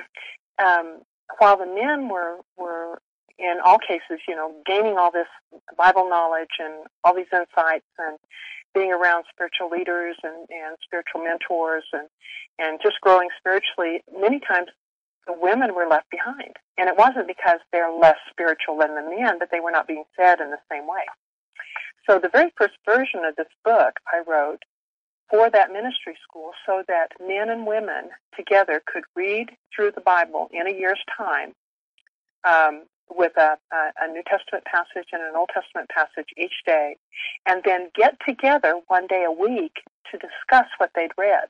while the men were in all cases, gaining all this Bible knowledge and all these insights and being around spiritual leaders and spiritual mentors and just growing spiritually, many times the women were left behind. And it wasn't because they're less spiritual than the men, but they were not being fed in the same way. So the very first version of this book I wrote for that ministry school so that men and women together could read through the Bible in a year's time with a New Testament passage and an Old Testament passage each day, and then get together one day a week to discuss what they'd read.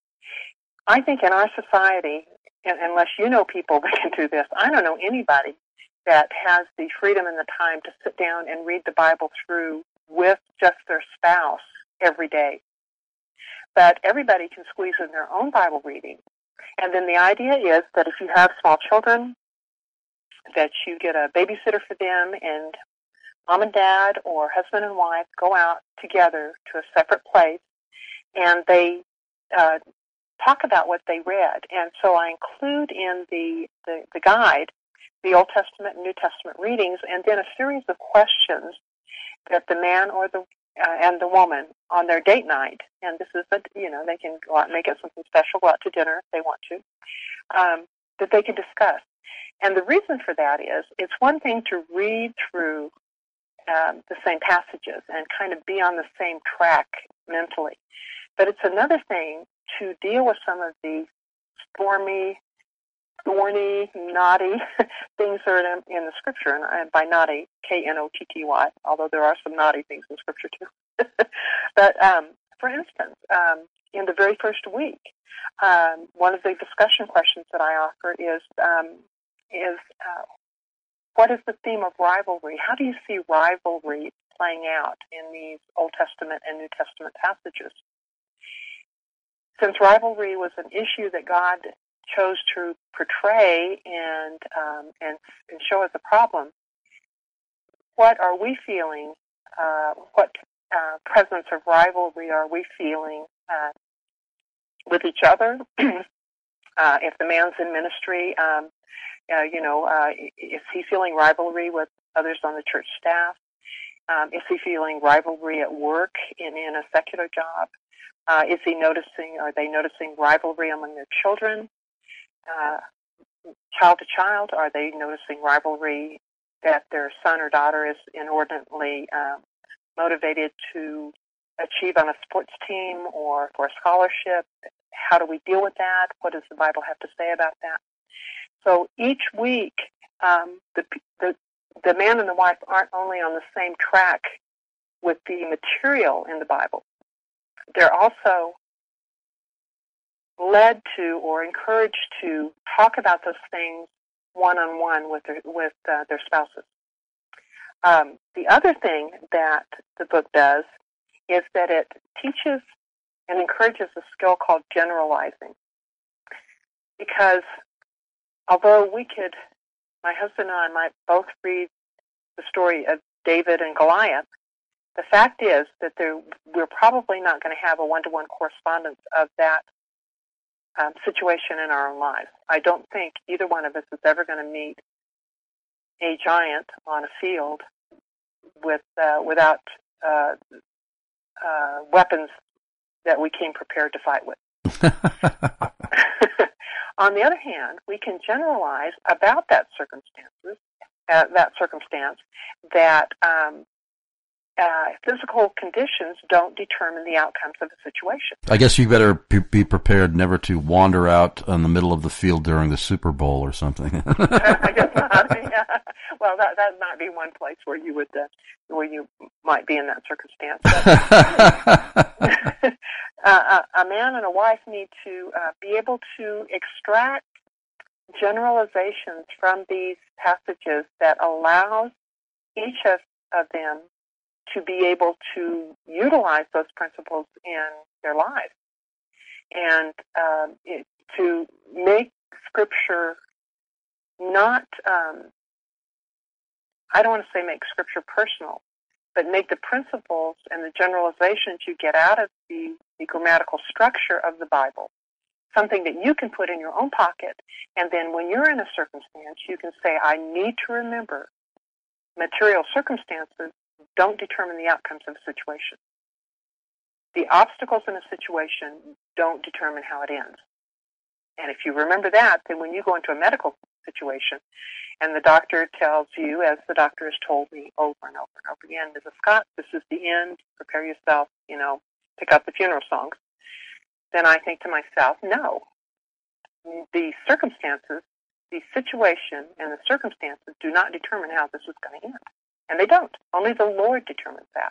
I think in our society, unless you know people that can do this, I don't know anybody that has the freedom and the time to sit down and read the Bible through with just their spouse every day. But everybody can squeeze in their own Bible reading. And then the idea is that if you have small children, that you get a babysitter for them, and mom and dad or husband and wife go out together to a separate place, and they talk about what they read. And so I include in the guide the Old Testament and New Testament readings, and then a series of questions that the man or and the woman on their date night, and this is they can go out and make it something special, go out to dinner if they want to, that they can discuss. And the reason for that is, it's one thing to read through the same passages and kind of be on the same track mentally, but it's another thing to deal with some of the stormy, thorny, knotty things that are in the Scripture, and by knotty, Knotty, although there are some knotty things in Scripture too. But for instance, in the very first week, one of the discussion questions that I offer is what is the theme of rivalry? How do you see rivalry playing out in these Old Testament and New Testament passages? Since rivalry was an issue that God chose to portray and show as a problem, what are we feeling? What presence of rivalry are we feeling with each other? If the man's in ministry, is he feeling rivalry with others on the church staff? Is he feeling rivalry at work in a secular job? Are they noticing rivalry among their children? Child to child, are they noticing rivalry that their son or daughter is inordinately motivated to achieve on a sports team or for a scholarship? How do we deal with that? What does the Bible have to say about that? So each week, the man and the wife aren't only on the same track with the material in the Bible, they're also led to or encouraged to talk about those things one-on-one with their spouses. The other thing that the book does is that it teaches and encourages a skill called generalizing. Because although my husband and I might both read the story of David and Goliath, the fact is that we're probably not going to have a one-to-one correspondence of that situation in our own lives. I don't think either one of us is ever going to meet a giant on a field without weapons that we came prepared to fight with. On the other hand, we can generalize about that circumstance that physical conditions don't determine the outcomes of a situation. I guess you better be prepared never to wander out in the middle of the field during the Super Bowl or something. I guess not. Yeah. Well, that might be one place where you might be in that circumstance. But, a man and a wife need to be able to extract generalizations from these passages that allows each of them to be able to utilize those principles in their lives, and to make Scripture not, I don't want to say make Scripture personal, but make the principles and the generalizations you get out of the grammatical structure of the Bible something that you can put in your own pocket, and then when you're in a circumstance, you can say, I need to remember material circumstances don't determine the outcomes of a situation. The obstacles in a situation don't determine how it ends. And if you remember that, then when you go into a medical situation and the doctor tells you, as the doctor has told me over and over and over again, Mrs. Scott, this is the end, prepare yourself, pick up the funeral songs, then I think to myself, no. The circumstances, the situation and the circumstances do not determine how this is going to end. And they don't. Only the Lord determines that.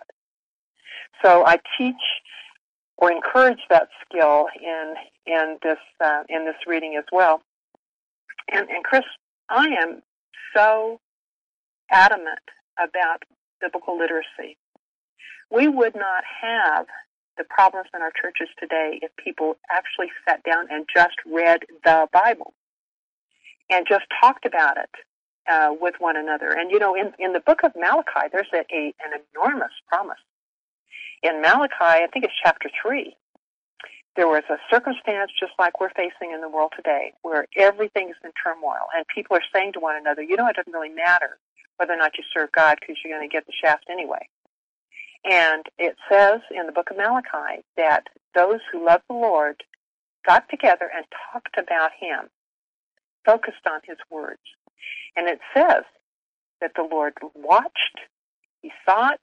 So I teach or encourage that skill in this reading as well. And Chris, I am so adamant about biblical literacy. We would not have the problems in our churches today if people actually sat down and just read the Bible and just talked about it with one another. And, in the book of Malachi, there's an enormous promise. In Malachi, I think it's chapter 3, there was a circumstance just like we're facing in the world today where everything is in turmoil and people are saying to one another, it doesn't really matter whether or not you serve God because you're going to get the shaft anyway. And it says in the book of Malachi that those who love the Lord got together and talked about Him, focused on His words. And it says that the Lord watched, He thought,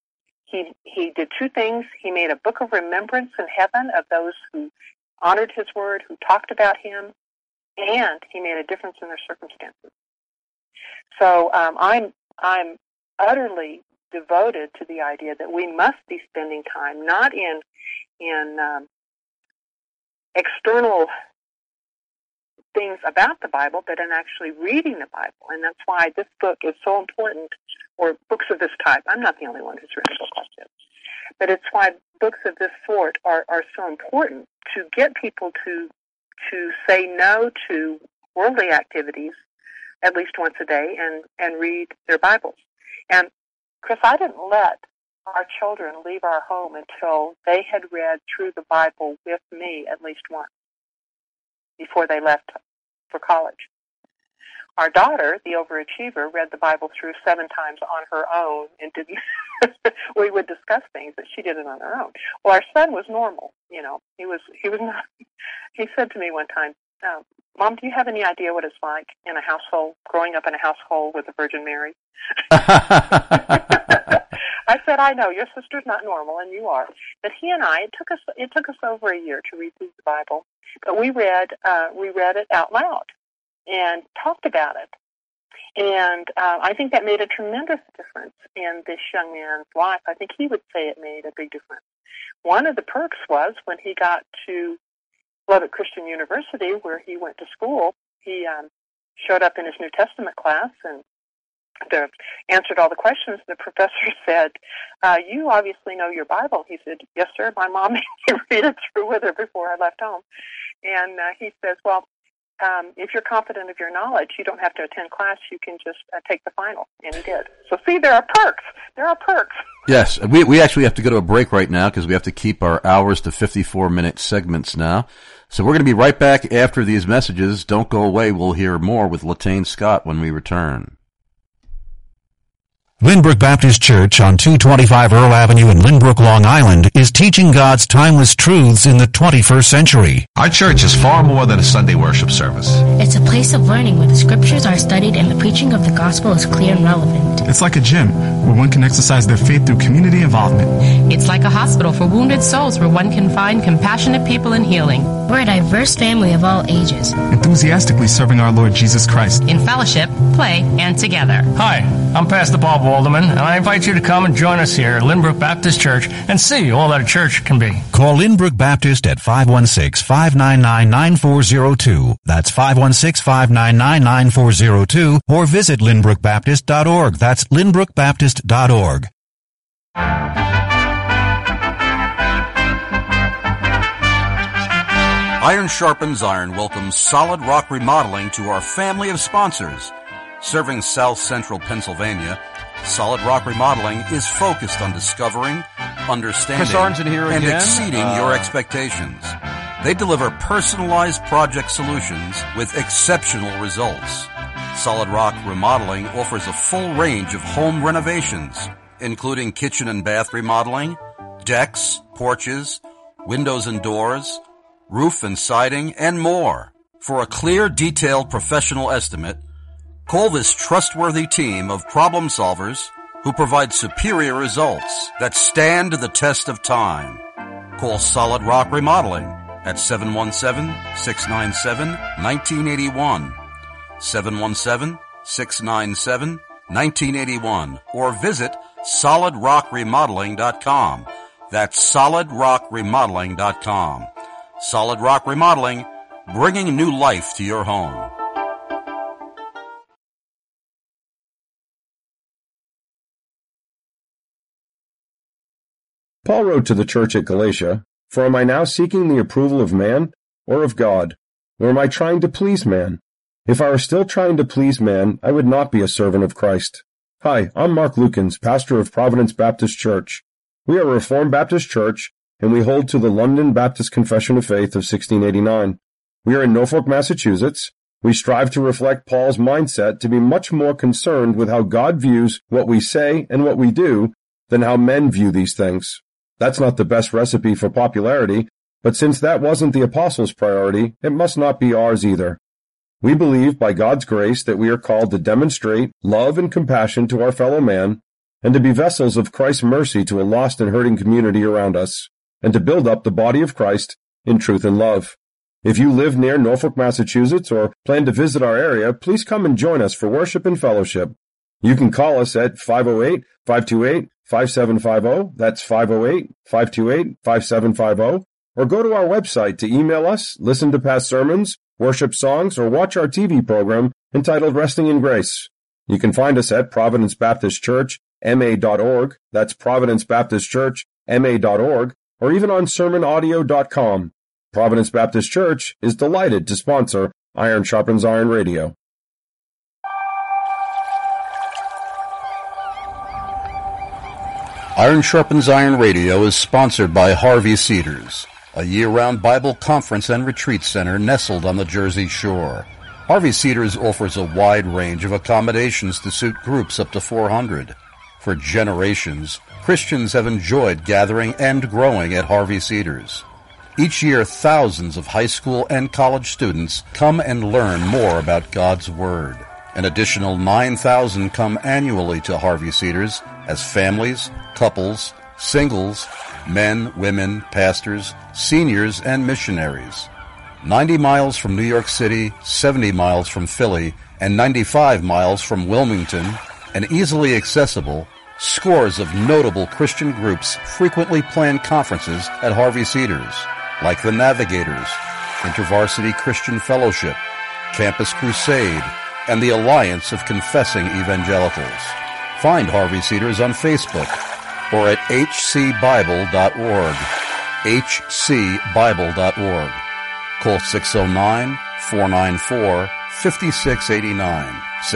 He did two things. He made a book of remembrance in heaven of those who honored His word, who talked about Him, and He made a difference in their circumstances. So I'm utterly devoted to the idea that we must be spending time not in external things about the Bible, but in actually reading the Bible. And that's why this book is so important, or books of this type. I'm not the only one who's written a book like this. But it's why books of this sort are so important to get people to say no to worldly activities at least once a day and read their Bibles. And Chris, I didn't let our children leave our home until they had read through the Bible with me at least once before they left for college. Our daughter, the overachiever, read the Bible through 7 times on her own and didn't. We would discuss things, but she did it on her own. Well, our son was normal. He was not. He said to me one time, Mom, do you have any idea what it's like in a household, growing up in a household with the Virgin Mary? I said, I know, your sister's not normal, and you are. But he and I, it took us over a year to read through the Bible, but we read it out loud and talked about it. And I think that made a tremendous difference in this young man's life. I think he would say it made a big difference. One of the perks was when he got to Lubbock Christian University, where he went to school, he showed up in his New Testament class and answered all the questions. The professor said, you obviously know your Bible. He said, yes, sir. My mom made me read it through with her before I left home. And he says, well, if you're confident of your knowledge, you don't have to attend class. You can just take the final. And he did. So see, there are perks. There are perks. Yes. We actually have to go to a break right now because we have to keep our hours to 54-minute segments now. So we're going to be right back after these messages. Don't go away. We'll hear more with Latane Scott when we return. Lynbrook Baptist Church on 225 Earl Avenue in Lynbrook, Long Island is teaching God's timeless truths in the 21st century. Our church is far more than a Sunday worship service. It's a place of learning where the scriptures are studied and the preaching of the gospel is clear and relevant. It's like a gym where one can exercise their faith through community involvement. It's like a hospital for wounded souls where one can find compassionate people in healing. We're a diverse family of all ages, enthusiastically serving our Lord Jesus Christ in fellowship, play, and together. Hi, I'm Pastor Bob Walderman, and I invite you to come and join us here at Lynbrook Baptist Church and see all that a church can be. Call Lynbrook Baptist at 516-599-9402. That's 516-599-9402, or visit lynbrookbaptist.org. That's lynbrookbaptist.org. Iron Sharpens Iron welcomes Solid Rock Remodeling to our family of sponsors. Serving South Central Pennsylvania, Solid Rock Remodeling is focused on discovering, understanding, and exceeding your expectations. They deliver personalized project solutions with exceptional results. Solid Rock Remodeling offers a full range of home renovations, including kitchen and bath remodeling, decks, porches, windows and doors, roof and siding, and more. For a clear, detailed, professional estimate, call this trustworthy team of problem solvers who provide superior results that stand the test of time. Call Solid Rock Remodeling at 717-697-1981, 717-697-1981, or visit solidrockremodeling.com. That's solidrockremodeling.com. Solid Rock Remodeling, bringing new life to your home. Paul wrote to the church at Galatia, "For am I now seeking the approval of man or of God? Or am I trying to please man? If I were still trying to please man, I would not be a servant of Christ." Hi, I'm Mark Lukens, pastor of Providence Baptist Church. We are a Reformed Baptist church, and we hold to the London Baptist Confession of Faith of 1689. We are in Norfolk, Massachusetts. We strive to reflect Paul's mindset to be much more concerned with how God views what we say and what we do than how men view these things. That's not the best recipe for popularity, but since that wasn't the apostles' priority, it must not be ours either. We believe by God's grace that we are called to demonstrate love and compassion to our fellow man, and to be vessels of Christ's mercy to a lost and hurting community around us, and to build up the body of Christ in truth and love. If you live near Norfolk, Massachusetts, or plan to visit our area, please come and join us for worship and fellowship. You can call us at 508-528-5750, that's 508-528-5750, or go to our website to email us, listen to past sermons, worship songs, or watch our TV program entitled Resting in Grace. You can find us at Providence Baptist Church, ma.org, that's Providence Baptist Church, ma.org, or even on sermonaudio.com. Providence Baptist Church is delighted to sponsor Iron Sharpens Iron Radio. Iron Sharpens Iron Radio is sponsored by Harvey Cedars, a year-round Bible conference and retreat center nestled on the Jersey Shore. Harvey Cedars offers a wide range of accommodations to suit groups up to 400. For generations, Christians have enjoyed gathering and growing at Harvey Cedars. Each year, thousands of high school and college students come and learn more about God's Word. An additional 9,000 come annually to Harvey Cedars as families, couples, singles, men, women, pastors, seniors, and missionaries. 90 miles from New York City, 70 miles from Philly, and 95 miles from Wilmington, and easily accessible, scores of notable Christian groups frequently plan conferences at Harvey Cedars, like the Navigators, InterVarsity Christian Fellowship, Campus Crusade, and the Alliance of Confessing Evangelicals. Find Harvey Cedars on Facebook or at hcbible.org, hcbible.org. Call 609-494-5689,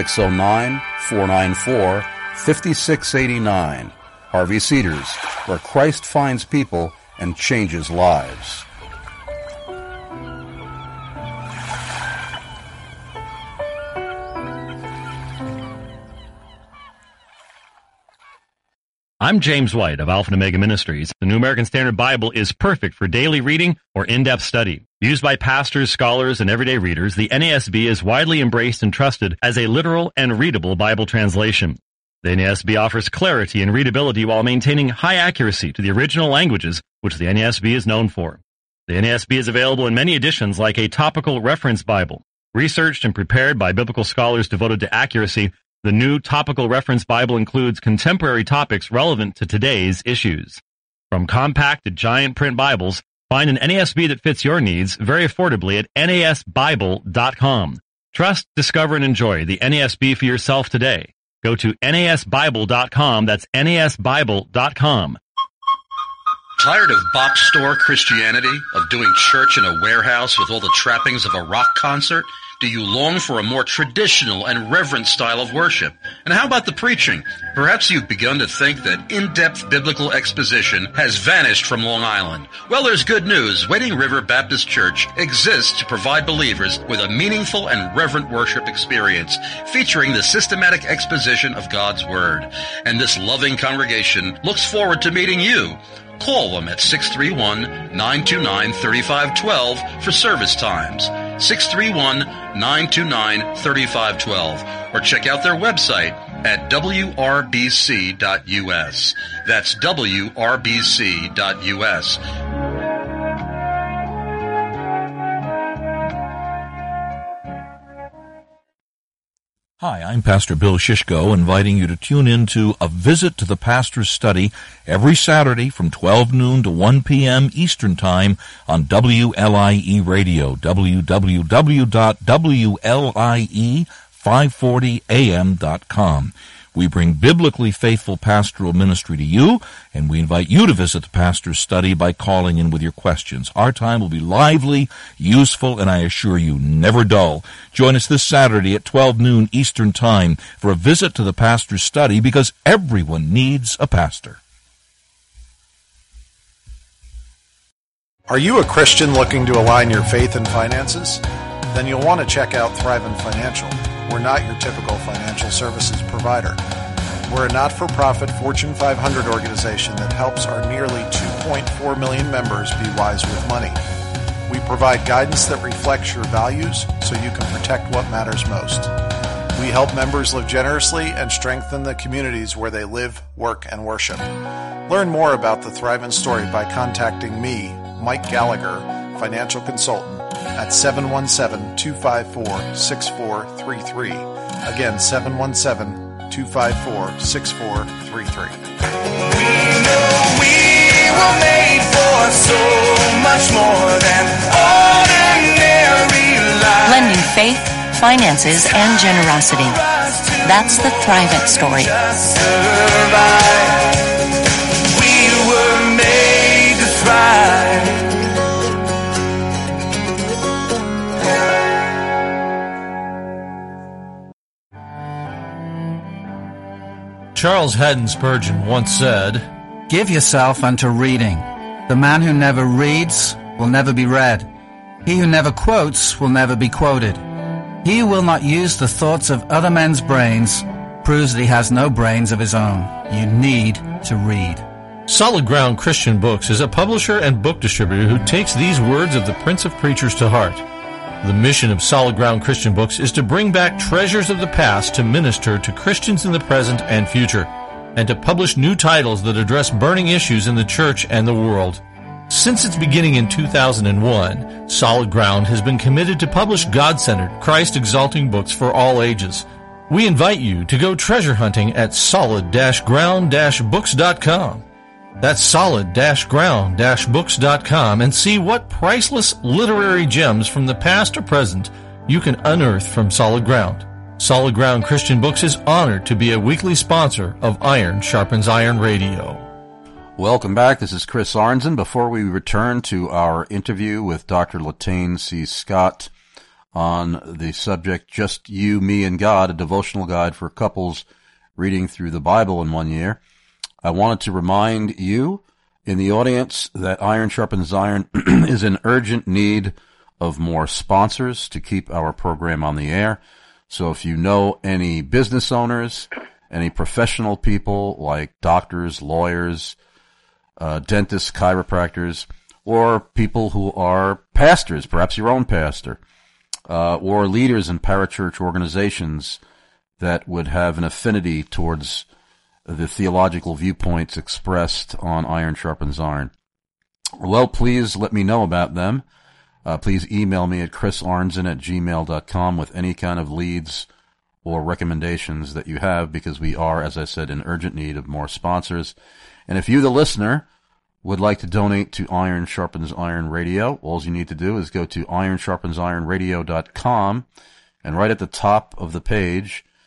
609-494-5689. Harvey Cedars, where Christ finds people and changes lives. I'm James White of Alpha and Omega Ministries. The New American Standard Bible is perfect for daily reading or in-depth study. Used by pastors, scholars, and everyday readers, the NASB is widely embraced and trusted as a literal and readable Bible translation. The NASB offers clarity and readability while maintaining high accuracy to the original languages, which the NASB is known for. The NASB is available in many editions like a topical reference Bible. Researched and prepared by biblical scholars devoted to accuracy, the new Topical Reference Bible includes contemporary topics relevant to today's issues. From compact to giant print Bibles, find an NASB that fits your needs very affordably at nasbible.com. Trust, discover, and enjoy the NASB for yourself today. Go to NASBible.com. That's NASBible.com. Tired of box store Christianity, of doing church in a warehouse with all the trappings of a rock concert? Do you long for a more traditional and reverent style of worship? And how about the preaching? Perhaps you've begun to think that in-depth biblical exposition has vanished from Long Island. Well, there's good news. Wading River Baptist Church exists to provide believers with a meaningful and reverent worship experience featuring the systematic exposition of God's Word. And this loving congregation looks forward to meeting you. Call them at 631-929-3512 for service times. 631-929-3512. Or check out their website at wrbc.us. That's wrbc.us. Hi, I'm Pastor Bill Shishko, inviting you to tune in to A Visit to the Pastor's Study every Saturday from 12 noon to 1 p.m. Eastern Time on WLIE Radio, www.WLIE540am.com. We bring biblically faithful pastoral ministry to you, and we invite you to visit the Pastor's Study by calling in with your questions. Our time will be lively, useful, and I assure you, never dull. Join us this Saturday at 12 noon Eastern Time for a visit to the Pastor's Study, because everyone needs a pastor. Are you a Christian looking to align your faith and finances? Then you'll want to check out Thrivent Financial. We're not your typical financial services provider. We're a not-for-profit Fortune 500 organization that helps our nearly 2.4 million members be wise with money. We provide guidance that reflects your values so you can protect what matters most. We help members live generously and strengthen the communities where they live, work, and worship. Learn more about the Thrivent story by contacting me, Mike Gallagher, financial consultant, at 717-254-6433. Again, 717-254-6433. We know we were made for so much more than ordinary life. Blending faith, finances, and generosity. That's the Thrivent story. We were made to thrive. Charles Haddon Spurgeon once said, "Give yourself unto reading. The man who never reads will never be read. He who never quotes will never be quoted. He who will not use the thoughts of other men's brains proves that he has no brains of his own. You need to read." Solid Ground Christian Books is a publisher and book distributor who takes these words of the Prince of Preachers to heart. The mission of Solid Ground Christian Books is to bring back treasures of the past to minister to Christians in the present and future, and to publish new titles that address burning issues in the church and the world. Since its beginning in 2001, Solid Ground has been committed to publish God-centered, Christ-exalting books for all ages. We invite you to go treasure hunting at solid-ground-books.com. That's solid-ground-books.com, and see what priceless literary gems from the past or present you can unearth from Solid Ground. Solid Ground Christian Books is honored to be a weekly sponsor of Iron Sharpens Iron Radio. Welcome back. This is Chris Arnzen. Before we return to our interview with Dr. Latane C. Scott on the subject, Just You, Me, and God, a devotional guide for couples reading through the Bible in 1 year, I wanted to remind you in the audience that Iron Sharpens Iron is in urgent need of more sponsors to keep our program on the air. So if you know any business owners, any professional people like doctors, lawyers, dentists, chiropractors, or people who are pastors, perhaps your own pastor, or leaders in parachurch organizations that would have an affinity towards the theological viewpoints expressed on Iron Sharpens Iron, well, please let me know about them. Please email me at chrisarnzen@gmail.com with any kind of leads or recommendations that you have, because we are, as I said, in urgent need of more sponsors. And if you, the listener, would like to donate to Iron Sharpens Iron Radio, all you need to do is go to ironsharpensironradio.com, and right at the top of the page,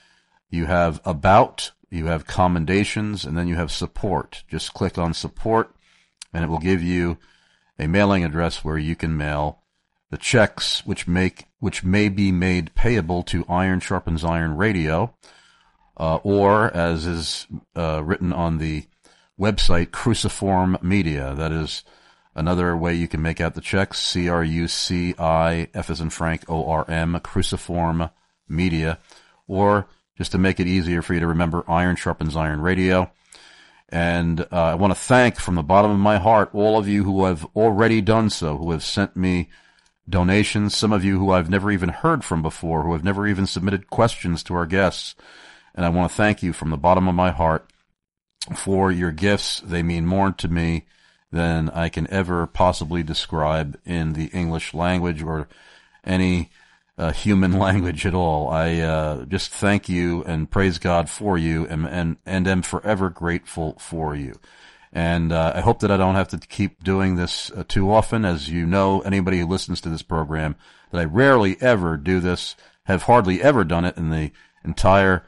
You have About, you have Commendations, and then you have Support. Just click on Support, and it will give you a mailing address where you can mail the checks which may be made payable to Iron Sharpens Iron Radio, or, as is written on the website, Cruciform Media. That is another way you can make out the checks, CRUCI, F as in Frank, ORM, Cruciform Media, or just to make it easier for you to remember, Iron Sharpens Iron Radio. And I want to thank from the bottom of my heart all of you who have already done so, who have sent me donations, some of you who I've never even heard from before, who have never even submitted questions to our guests. And I want to thank you from the bottom of my heart for your gifts. They mean more to me than I can ever possibly describe in the English language or any human language at all. I just thank you and praise God for you, and am forever grateful for you. And I hope that I don't have to keep doing this too often. As you know, anybody who listens to this program, that I rarely ever do this, have hardly ever done it in the entire,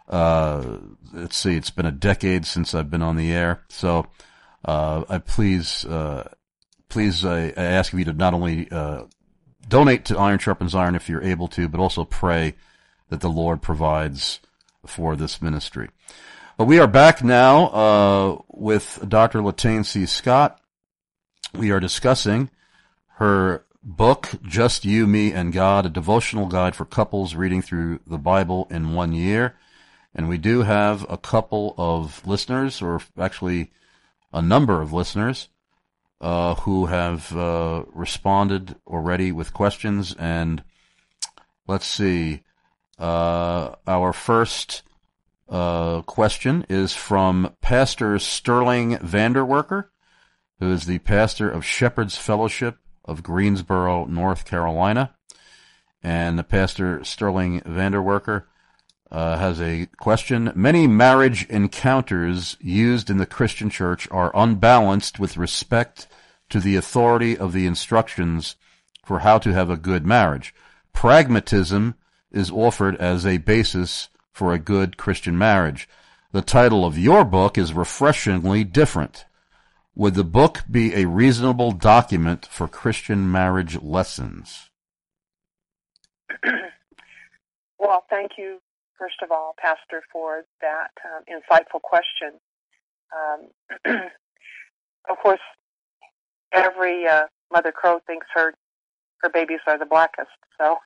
it's been a decade since I've been on the air. So I please I ask of you to not only donate to Iron Sharpens Iron if you're able to, but also pray that the Lord provides for this ministry. But we are back now with Dr. Latane C. Scott. We are discussing her book, Just You, Me, and God, a devotional guide for couples reading through the Bible in 1 year. And we do have a couple of listeners, or actually a number of listeners, who have responded already with questions. And let's see, our first question is from Pastor Sterling Vanderwerker, who is the pastor of Shepherd's Fellowship of Greensboro, North Carolina. And the Pastor Sterling Vanderwerker has a question. Many marriage encounters used in the Christian church are unbalanced with respect to the authority of the instructions for how to have a good marriage. Pragmatism is offered as a basis for a good Christian marriage. The title of your book is refreshingly different. Would the book be a reasonable document for Christian marriage lessons? Well, thank you, first of all, Pastor, for that insightful question. Of course, every mother crow thinks her babies are the blackest. So,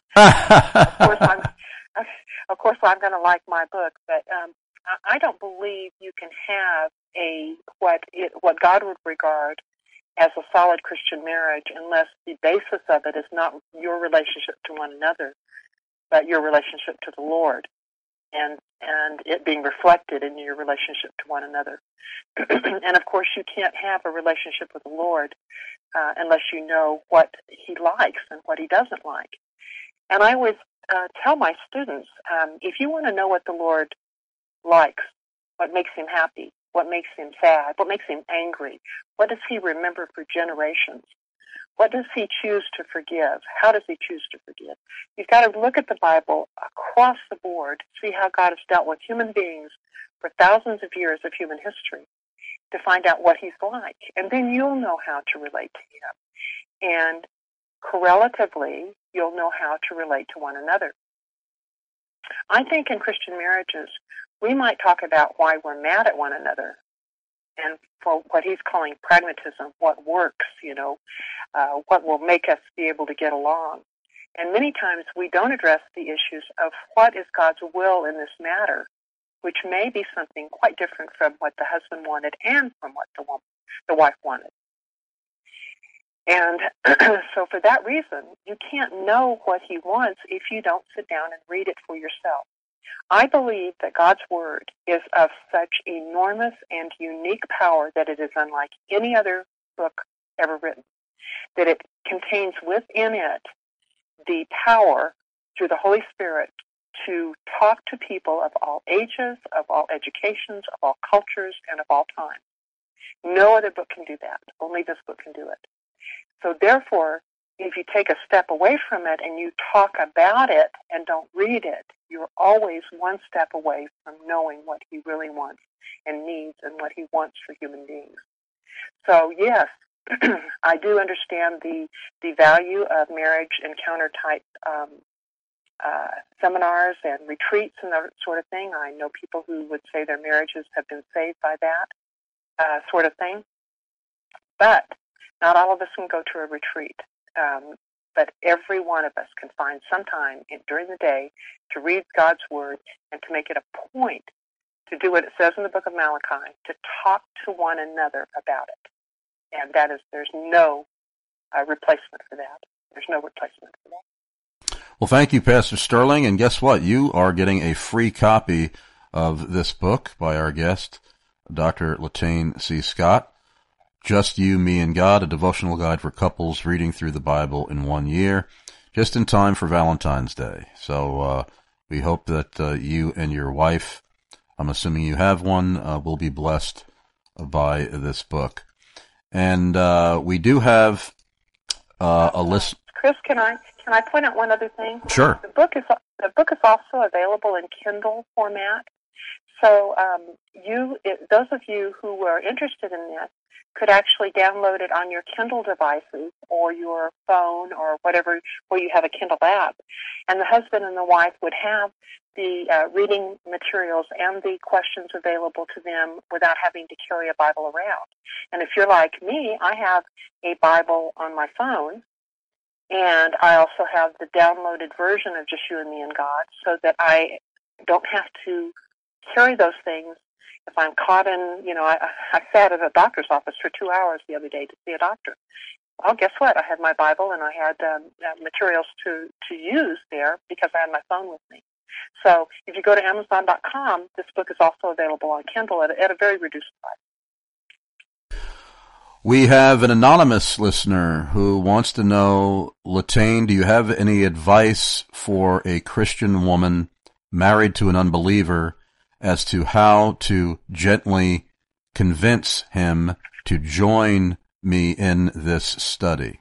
of course, I'm going to like my book, but I don't believe you can have what God would regard as a solid Christian marriage unless the basis of it is not your relationship to one another, but your relationship to the Lord, and it being reflected in your relationship to one another. And of course, you can't have a relationship with the Lord unless you know what He likes and what He doesn't like. And I always tell my students, if you want to know what the Lord likes, what makes Him happy, what makes Him sad, what makes Him angry, what does He remember for generations, what does He choose to forgive, how does He choose to forgive, you've got to look at the Bible across the board, see how God has dealt with human beings for thousands of years of human history to find out what He's like. And then you'll know how to relate to Him. And correlatively, you'll know how to relate to one another. I think in Christian marriages, we might talk about why we're mad at one another, and for what he's calling pragmatism, what works, what will make us be able to get along. And many times we don't address the issues of what is God's will in this matter, which may be something quite different from what the husband wanted and from what the wife wanted. And so for that reason, you can't know what He wants if you don't sit down and read it for yourself. I believe that God's Word is of such enormous and unique power that it is unlike any other book ever written, that it contains within it the power through the Holy Spirit to talk to people of all ages, of all educations, of all cultures, and of all time. No other book can do that. Only this book can do it. So therefore, if you take a step away from it and you talk about it and don't read it, you're always one step away from knowing what he really wants and needs and what he wants for human beings. So, yes, I do understand the value of marriage encounter type seminars and retreats and that sort of thing. I know people who would say their marriages have been saved by that sort of thing. But not all of us can go to a retreat. But every one of us can find some time during the day to read God's Word and to make it a point to do what it says in the book of Malachi, to talk to one another about it. And that is, there's no replacement for that. There's no replacement for that. Well, thank you, Pastor Sterling. And guess what? You are getting a free copy of this book by our guest, Dr. Latane C. Scott. Just You, Me, and God, a devotional guide for couples reading through the Bible in 1 year, just in time for Valentine's Day. So we hope that you and your wife, I'm assuming you have one, will be blessed by this book. And we do have a list. Chris, can I point out one other thing? Sure. The book is also available in Kindle format. So those of you who are interested in this could actually download it on your Kindle devices or your phone or whatever, where you have a Kindle app. And the husband and the wife would have the reading materials and the questions available to them without having to carry a Bible around. And if you're like me, I have a Bible on my phone, and I also have the downloaded version of Just You and Me and God, so that I don't have to carry those things. If I'm caught in, I sat at a doctor's office for 2 hours the other day to see a doctor. Well, guess what? I had my Bible and I had materials to use there because I had my phone with me. So if you go to Amazon.com, this book is also available on Kindle at a very reduced price. We have an anonymous listener who wants to know, Latane, do you have any advice for a Christian woman married to an unbeliever as to how to gently convince him to join me in this study?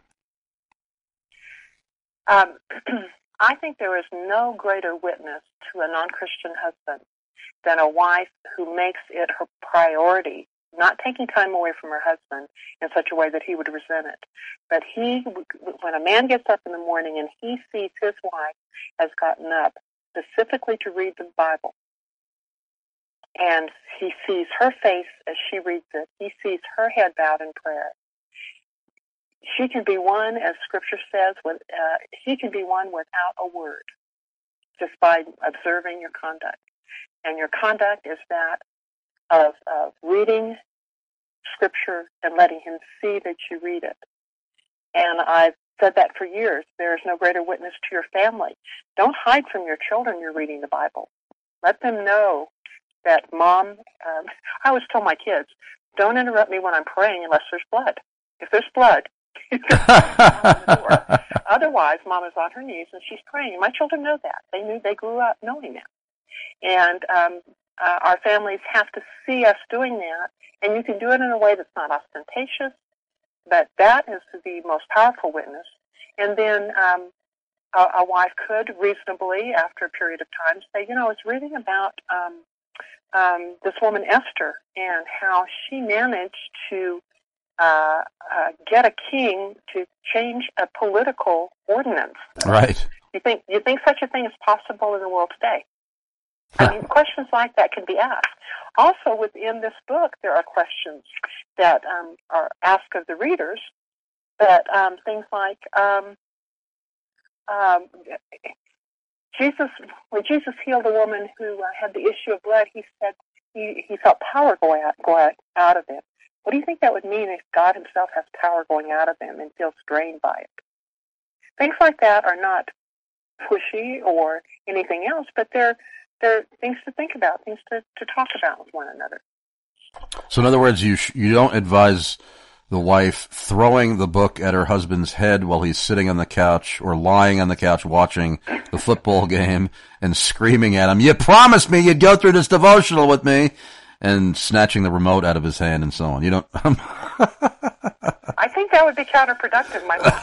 I think there is no greater witness to a non-Christian husband than a wife who makes it her priority, not taking time away from her husband in such a way that he would resent it. But when a man gets up in the morning and he sees his wife has gotten up specifically to read the Bible, and he sees her face as she reads it, he sees her head bowed in prayer, she can be won, as Scripture says, he can be won without a word, just by observing your conduct. And your conduct is that of reading Scripture and letting him see that you read it. And I've said that for years. There is no greater witness to your family. Don't hide from your children you're reading the Bible. Let them know that Mom, I always tell my kids, don't interrupt me when I'm praying unless there's blood. If there's blood, otherwise, Mom is on her knees and she's praying. My children know that. They grew up knowing that. And our families have to see us doing that, and you can do it in a way that's not ostentatious, but that is the most powerful witness. And then a wife could reasonably, after a period of time, say, it's reading about this woman Esther and how she managed to get a king to change a political ordinance. Right. You think such a thing is possible in the world today? I mean, questions like that can be asked. Also, within this book, there are questions that are asked of the readers, but things like when Jesus healed a woman who had the issue of blood, he said he felt power go out of him. What do you think that would mean if God himself has power going out of him and feels drained by it? Things like that are not pushy or anything else, but they're things to think about, things to talk about with one another. So in other words, you don't advise the wife throwing the book at her husband's head while he's sitting on the couch or lying on the couch watching the football game and screaming at him, "You promised me you'd go through this devotional with me," and snatching the remote out of his hand and so on. You don't. I think that would be counterproductive myself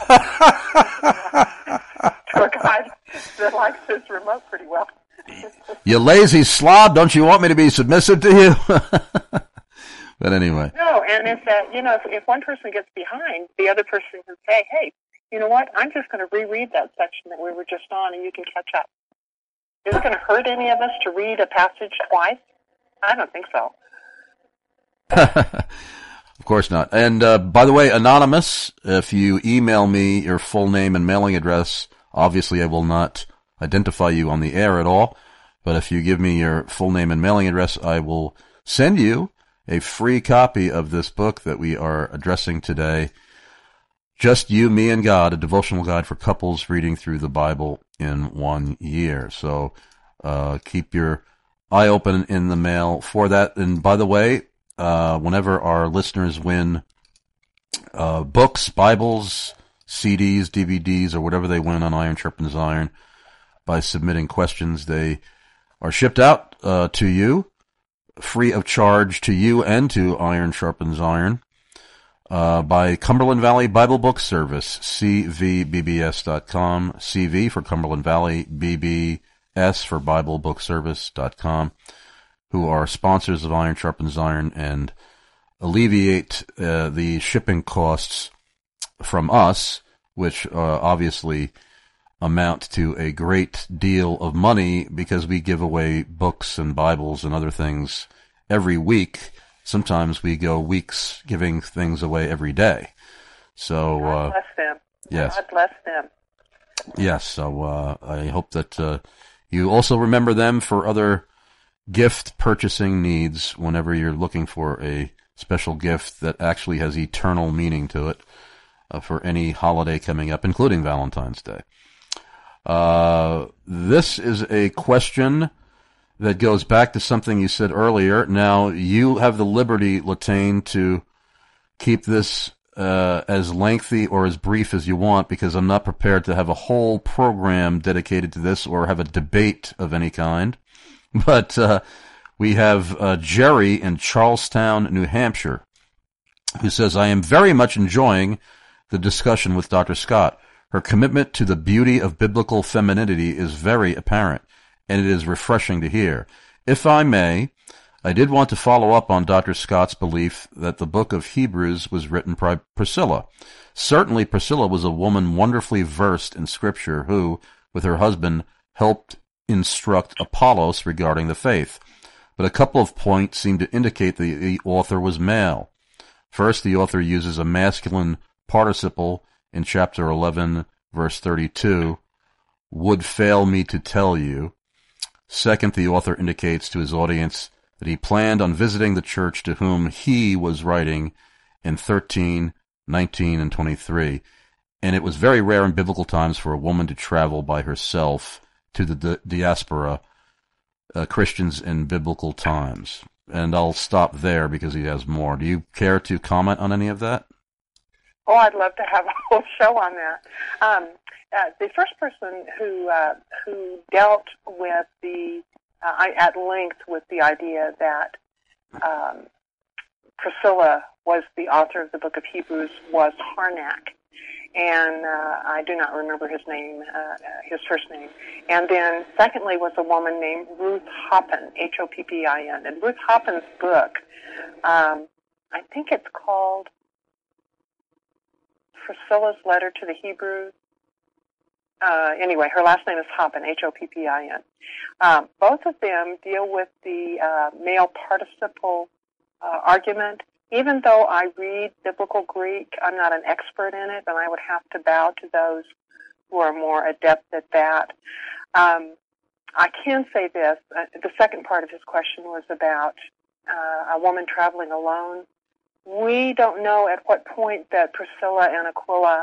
to a guy that likes his remote pretty well. You lazy slob, don't you want me to be submissive to you? But anyway. No, and it's that, if one person gets behind, the other person can say, hey, you know what, I'm just going to reread that section that we were just on and you can catch up. Is it going to hurt any of us to read a passage twice? I don't think so. Of course not. And by the way, Anonymous, if you email me your full name and mailing address, obviously I will not identify you on the air at all. But if you give me your full name and mailing address, I will send you a free copy of this book that we are addressing today. Just You, Me, and God, a devotional guide for couples reading through the Bible in 1 year. So keep your eye open in the mail for that. And by the way, whenever our listeners win books, Bibles, CDs, DVDs, or whatever they win on Iron Sharpens Iron, by submitting questions, they are shipped out to you, free of charge to you and to Iron Sharpens Iron, by Cumberland Valley Bible Book Service, cvbbs.com, CV for Cumberland Valley, BBS for BibleBookService.com, who are sponsors of Iron Sharpens Iron and alleviate the shipping costs from us, which obviously amount to a great deal of money because we give away books and Bibles and other things every week. Sometimes we go weeks giving things away every day. So, God bless them. Yes. God bless them. Yes. So, I hope that you also remember them for other gift purchasing needs whenever you're looking for a special gift that actually has eternal meaning to it for any holiday coming up, including Valentine's Day. This is a question that goes back to something you said earlier. Now, you have the liberty, Latane, to keep this as lengthy or as brief as you want, because I'm not prepared to have a whole program dedicated to this or have a debate of any kind. But we have Jerry in Charlestown, New Hampshire, who says, I am very much enjoying the discussion with Dr. Scott. Her commitment to the beauty of biblical femininity is very apparent, and it is refreshing to hear. If I may, I did want to follow up on Dr. Scott's belief that the book of Hebrews was written by Priscilla. Certainly Priscilla was a woman wonderfully versed in Scripture who, with her husband, helped instruct Apollos regarding the faith. But a couple of points seem to indicate the author was male. First, the author uses a masculine participle in chapter 11, verse 32, would fail me to tell you. Second, the author indicates to his audience that he planned on visiting the church to whom he was writing in 13, 19, and 23. And it was very rare in biblical times for a woman to travel by herself to the diaspora, Christians in biblical times. And I'll stop there because he has more. Do you care to comment on any of that? Oh, I'd love to have a whole show on that. The first person who dealt with at length with the idea that Priscilla was the author of the book of Hebrews was Harnack. And I do not remember his name, his first name. And then secondly was a woman named Ruth Hoppin, Hoppin. And Ruth Hoppin's book, I think it's called Priscilla's Letter to the Hebrews. Anyway, her last name is Hoppin, Hoppin. Both of them deal with the male participle argument. Even though I read biblical Greek, I'm not an expert in it, and I would have to bow to those who are more adept at that. I can say this. The second part of his question was about a woman traveling alone. We don't know at what point that Priscilla and Aquila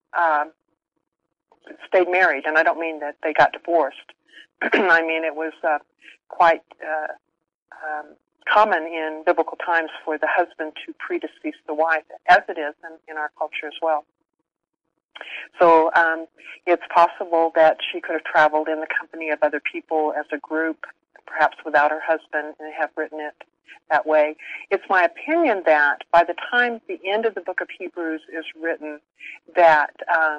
stayed married, and I don't mean that they got divorced. I mean it was quite common in biblical times for the husband to predecease the wife, as it is in our culture as well. So it's possible that she could have traveled in the company of other people as a group, perhaps without her husband, and have written it. that way. It's my opinion that by the time the end of the book of Hebrews is written, that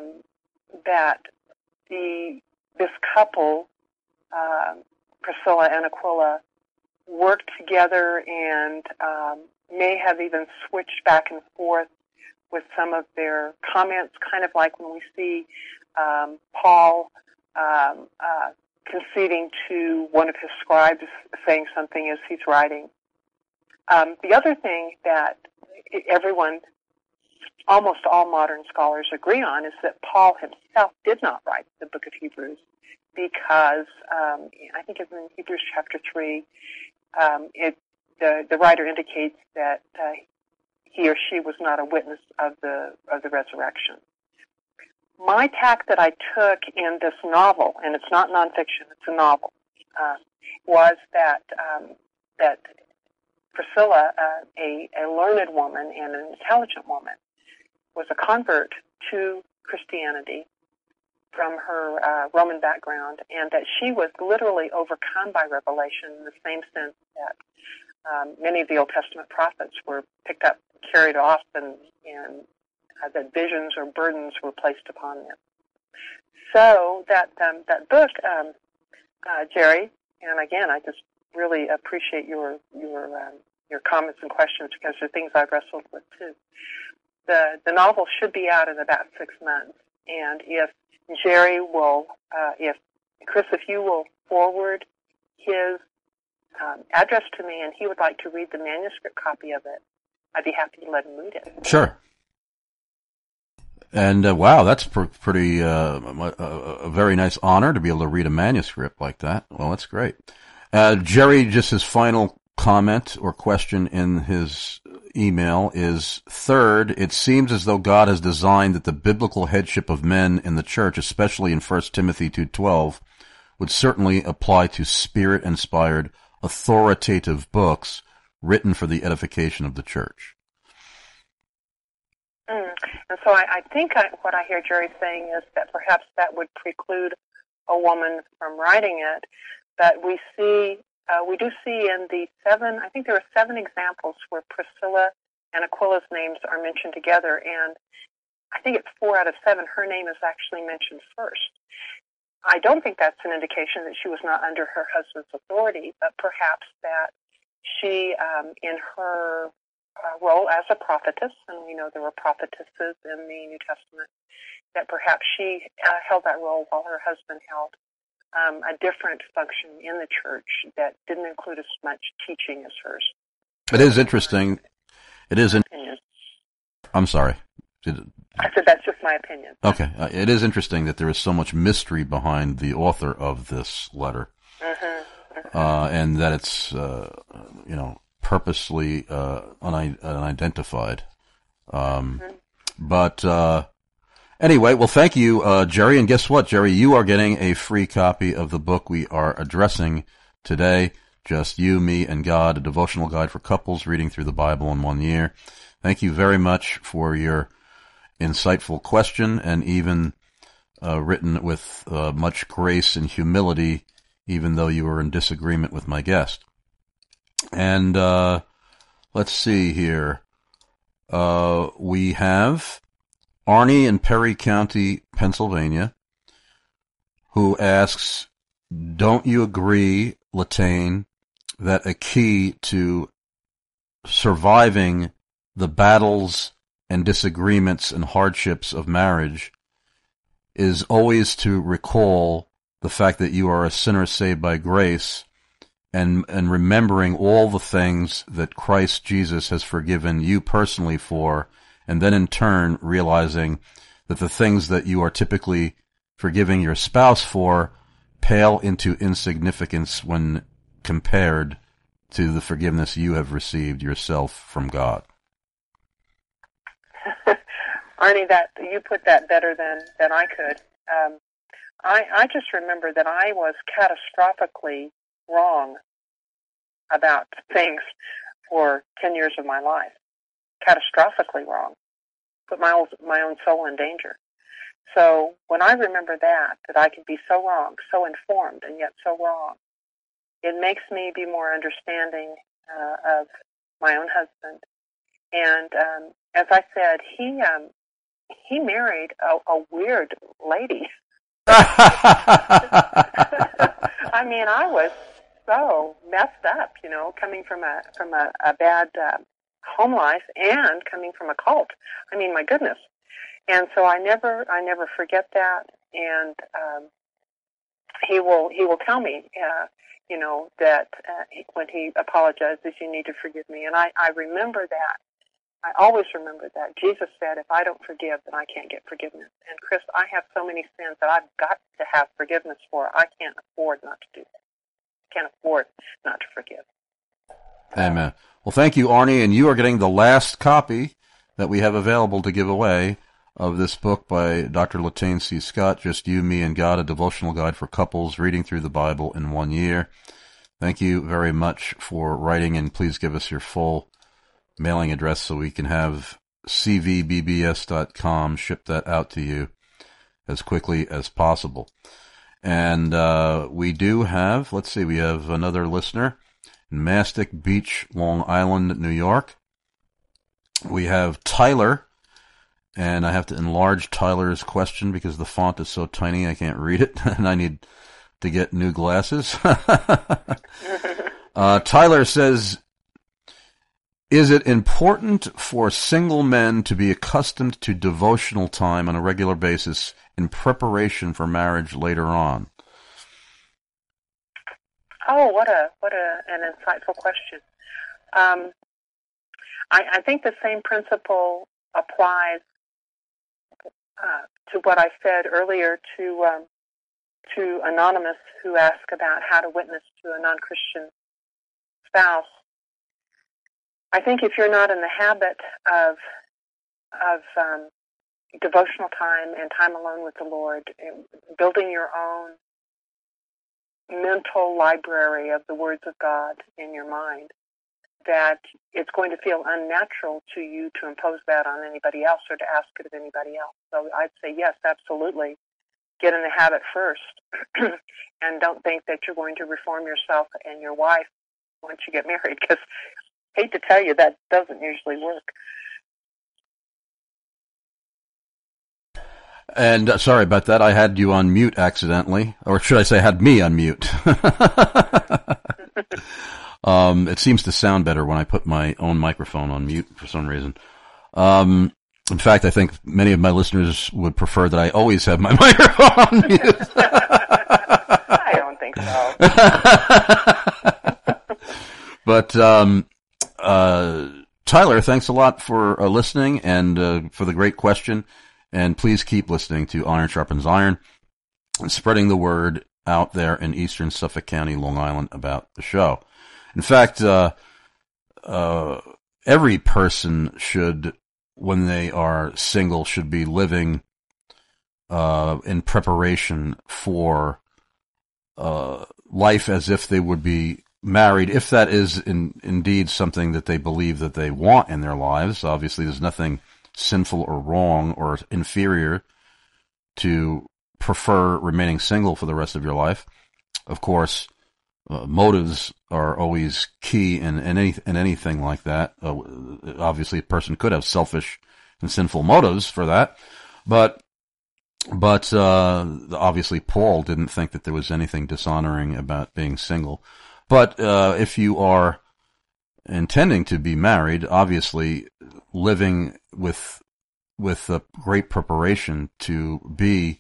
this couple, Priscilla and Aquila, worked together and may have even switched back and forth with some of their comments, kind of like when we see Paul conceding to one of his scribes saying something as he's writing. The other thing that everyone, almost all modern scholars agree on, is that Paul himself did not write the book of Hebrews because I think it's in Hebrews chapter 3, the writer indicates that he or she was not a witness of the resurrection. My tack that I took in this novel, and it's not nonfiction, it's a novel, was that Priscilla, a learned woman and an intelligent woman, was a convert to Christianity from her Roman background, and that she was literally overcome by revelation in the same sense that many of the Old Testament prophets were picked up, carried off, and that visions or burdens were placed upon them. So that book, Jerry, and again, I just really appreciate your comments and questions because they're things I've wrestled with too. The novel should be out in about 6 months, and if Jerry will, if you will forward his address to me, and he would like to read the manuscript copy of it, I'd be happy to let him read it. Sure. And wow, that's pretty a very nice honor to be able to read a manuscript like that. Well, that's great. Jerry, just his final comment or question in his email is, third, it seems as though God has designed that the biblical headship of men in the church, especially in 1 Timothy 2:12, would certainly apply to Spirit-inspired, authoritative books written for the edification of the church. And so I think what I hear Jerry saying is that perhaps that would preclude a woman from writing it. But we do see in the 7, I think there are 7 examples where Priscilla and Aquila's names are mentioned together, and I think it's 4 out of 7, her name is actually mentioned first. I don't think that's an indication that she was not under her husband's authority, but perhaps that she, in her role as a prophetess, and we know there were prophetesses in the New Testament, that perhaps she held that role while her husband held a different function in the church that didn't include as much teaching as hers. It is interesting. I'm sorry. I said that's just my opinion. Okay. It is interesting that there is so much mystery behind the author of this letter. And that it's, purposely unidentified. But anyway, well, thank you, Jerry. And guess what, Jerry? You are getting a free copy of the book we are addressing today. Just You, Me, and God, a devotional guide for couples reading through the Bible in 1 year. Thank you very much for your insightful question, and even written with much grace and humility, even though you were in disagreement with my guest. And let's see here. We have Arnie in Perry County, Pennsylvania, who asks, don't you agree, Latane, that a key to surviving the battles and disagreements and hardships of marriage is always to recall the fact that you are a sinner saved by grace, and remembering all the things that Christ Jesus has forgiven you personally for, and then in turn realizing that the things that you are typically forgiving your spouse for pale into insignificance when compared to the forgiveness you have received yourself from God. Arnie, that you put that better than I could. I just remember that I was catastrophically wrong about things for 10 years of my life. Catastrophically wrong. Put my own soul in danger. So when I remember that I can be so wrong, so informed, and yet so wrong, it makes me be more understanding of my own husband. And as I said, he married a weird lady. I mean, I was so messed up, coming from a bad home life and coming from a cult. I mean, my goodness. And so I never forget that. And he will tell me, that when he apologizes, you need to forgive me. And I remember that. I always remember that. Jesus said, if I don't forgive, then I can't get forgiveness. And Chris, I have so many sins that I've got to have forgiveness for. I can't afford not to do that. Can't afford not to forgive. Amen. Well, thank you, Arnie, and you are getting the last copy that we have available to give away of this book by Dr. Latane C. Scott, Just You, Me, and God, a devotional guide for couples reading through the Bible in 1 year. Thank you very much for writing, and please give us your full mailing address so we can have cvbbs.com ship that out to you as quickly as possible. And we do have, we have another listener in Mastic Beach, Long Island, New York. We have Tyler, and I have to enlarge Tyler's question because the font is so tiny I can't read it, and I need to get new glasses. Tyler says, is it important for single men to be accustomed to devotional time on a regular basis in preparation for marriage later on? Oh, what an insightful question. I think the same principle applies to what I said earlier to Anonymous, who asked about how to witness to a non-Christian spouse. I think if you're not in the habit of devotional time and time alone with the Lord, building your own mental library of the words of God in your mind, that it's going to feel unnatural to you to impose that on anybody else or to ask it of anybody else. So I'd say yes, absolutely. Get in the habit first, and don't think that you're going to reform yourself and your wife once you get married, because hate to tell you, that doesn't usually work. And sorry about that. I had you on mute accidentally, or should I say had me on mute. It seems to sound better when I put my own microphone on mute for some reason. In fact, I think many of my listeners would prefer that I always have my microphone on mute. I don't think so. But Tyler, thanks a lot for listening and for the great question. And please keep listening to Iron Sharpens Iron and spreading the word out there in eastern Suffolk County, Long Island, about the show. In fact, every person should, when they are single, should be living in preparation for life as if they would be married, if that is indeed something that they believe that they want in their lives. Obviously, there's nothing sinful or wrong or inferior to prefer remaining single for the rest of your life. Of course, motives are always key in anything like that. Obviously, a person could have selfish and sinful motives for that, but obviously Paul didn't think that there was anything dishonoring about being single. But if you are intending to be married, obviously living with a great preparation to be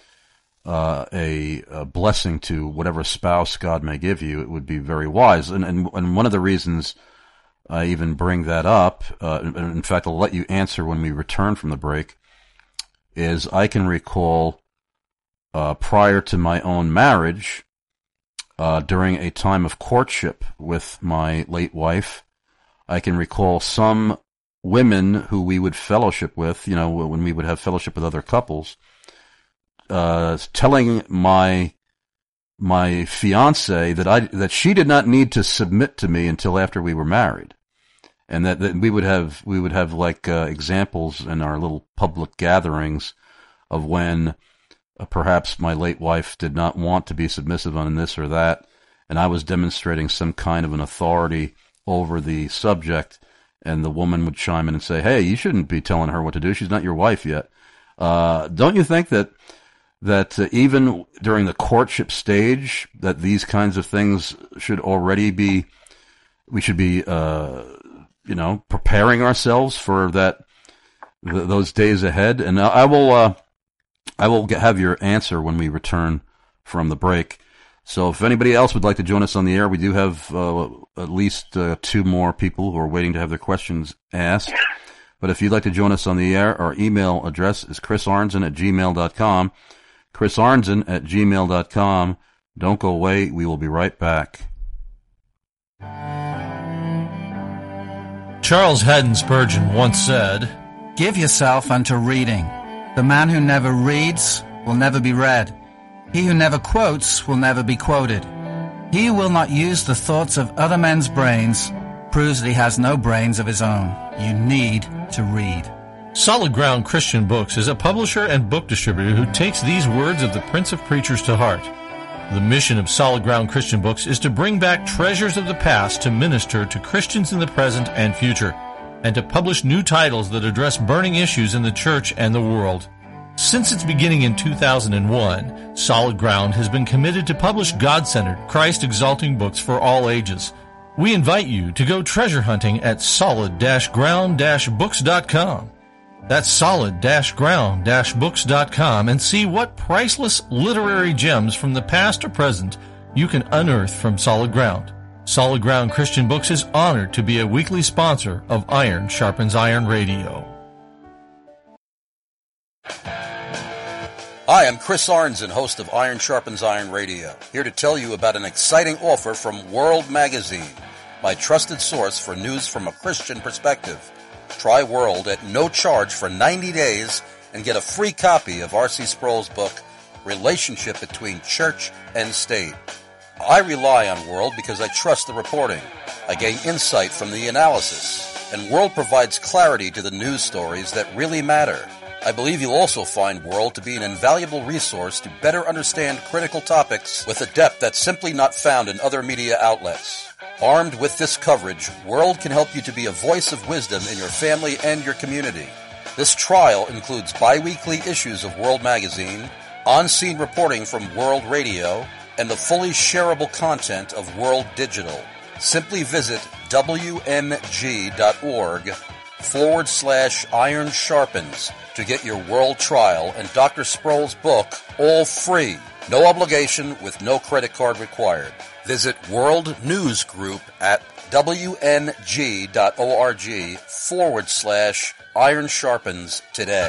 a blessing to whatever spouse God may give you, it would be very wise. And one of the reasons I even bring that up, in fact, I'll let you answer when we return from the break, is I can recall prior to my own marriage, during a time of courtship with my late wife, I can recall some women who we would fellowship with, when we would have fellowship with other couples, telling my fiance that she did not need to submit to me until after we were married, and that we would have like examples in our little public gatherings of when perhaps my late wife did not want to be submissive on this or that, and I was demonstrating some kind of an authority over the subject, and the woman would chime in and say, hey, you shouldn't be telling her what to do. She's not your wife yet. Don't you think that even during the courtship stage, that these kinds of things should already be, we should be, preparing ourselves for those days ahead? And I will have your answer when we return from the break. So if anybody else would like to join us on the air, we do have at least 2 more people who are waiting to have their questions asked. But if you'd like to join us on the air, our email address is chrisarnzen@gmail.com. chrisarnzen@gmail.com. Don't go away. We will be right back. Charles Haddon Spurgeon once said, "Give yourself unto reading. The man who never reads will never be read. He who never quotes will never be quoted. He who will not use the thoughts of other men's brains proves that he has no brains of his own. You need to read." Solid Ground Christian Books is a publisher and book distributor who takes these words of the Prince of Preachers to heart. The mission of Solid Ground Christian Books is to bring back treasures of the past to minister to Christians in the present and future, and to publish new titles that address burning issues in the church and the world. Since its beginning in 2001, Solid Ground has been committed to publish God-centered, Christ-exalting books for all ages. We invite you to go treasure hunting at solid-ground-books.com. That's solid-ground-books.com, and see what priceless literary gems from the past or present you can unearth from Solid Ground. Solid Ground Christian Books is honored to be a weekly sponsor of Iron Sharpens Iron Radio. Hi, I'm Chris Arnzen, host of Iron Sharpens Iron Radio, here to tell you about an exciting offer from World Magazine, my trusted source for news from a Christian perspective. Try World at no charge for 90 days and get a free copy of R.C. Sproul's book, Relationship Between Church and State. I rely on World because I trust the reporting. I gain insight from the analysis, and World provides clarity to the news stories that really matter. I believe you'll also find World to be an invaluable resource to better understand critical topics with a depth that's simply not found in other media outlets. Armed with this coverage, World can help you to be a voice of wisdom in your family and your community. This trial includes bi-weekly issues of World Magazine, on-scene reporting from World Radio, and the fully shareable content of World Digital. Simply visit wmg.org/Iron Sharpens to get your World trial and Dr. Sproul's book all free. No obligation with no credit card required. Visit World News Group at wmg.org/Iron Sharpens today.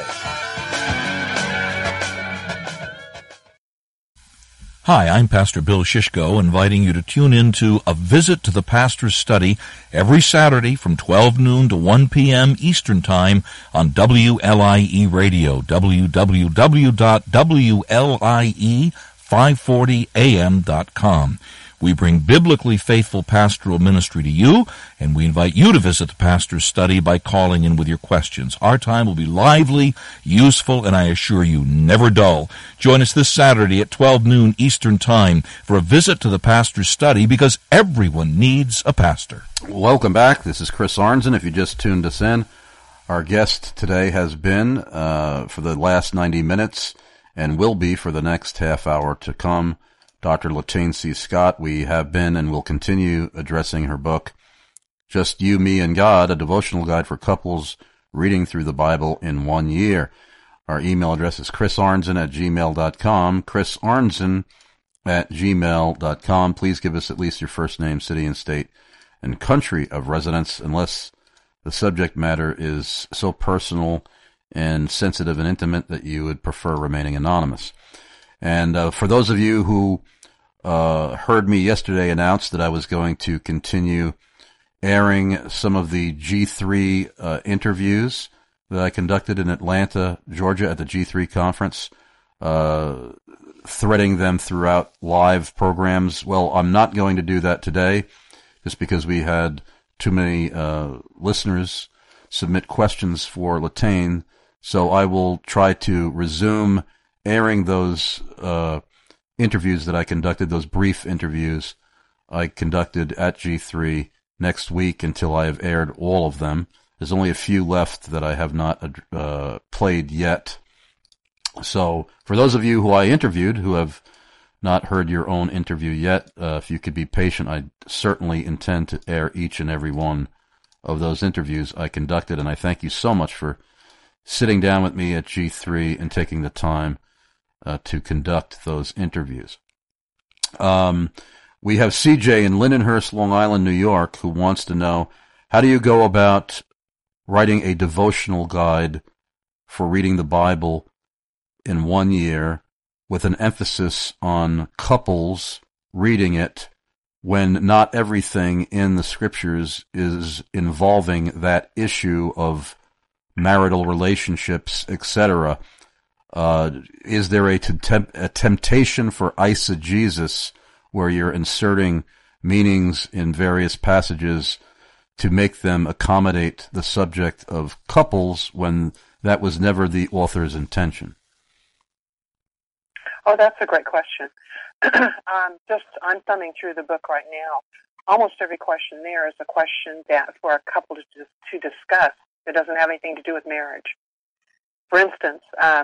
Hi, I'm Pastor Bill Shishko, inviting you to tune in to A Visit to the Pastor's Study every Saturday from 12 noon to 1 p.m. Eastern Time on WLIE Radio, www.WLIE540am.com. We bring biblically faithful pastoral ministry to you, and we invite you to visit the Pastor's Study by calling in with your questions. Our time will be lively, useful, and I assure you, never dull. Join us this Saturday at 12 noon Eastern Time for a visit to the Pastor's Study, because everyone needs a pastor. Welcome back. This is Chris Arnzen. If you just tuned us in, our guest today has been, for the last 90 minutes, and will be for the next half hour to come, Dr. Latane C. Scott. We have been and will continue addressing her book, Just You, Me, and God, a devotional guide for couples reading through the Bible in 1 year. Our email address is chrisarnzen@gmail.com, chrisarnzen@gmail.com. Please give us at least your first name, city and state, and country of residence, unless the subject matter is so personal and sensitive and intimate that you would prefer remaining anonymous. And for those of you who heard me yesterday announce that I was going to continue airing some of the G3 interviews that I conducted in Atlanta, Georgia at the G3 conference, threading them throughout live programs. Well, I'm not going to do that today, just because we had too many listeners submit questions for Latane. So I will try to resume airing those interviews that I conducted, those brief interviews I conducted at G3 next week until I have aired all of them. There's only a few left that I have not played yet. So for those of you who I interviewed who have not heard your own interview yet, if you could be patient, I certainly intend to air each and every one of those interviews I conducted, and I thank you so much for sitting down with me at G3 and taking the time to conduct those interviews. We have CJ in Lindenhurst, Long Island, New York, who wants to know, how do you go about writing a devotional guide for reading the Bible in 1 year with an emphasis on couples reading it when not everything in the scriptures is involving that issue of marital relationships, etc.? Is there a temptation for eisegesis where you're inserting meanings in various passages to make them accommodate the subject of couples when that was never the author's intention? Oh, that's a great question. I'm thumbing through the book right now. Almost every question there is a question that for a couple to discuss that doesn't have anything to do with marriage. For instance,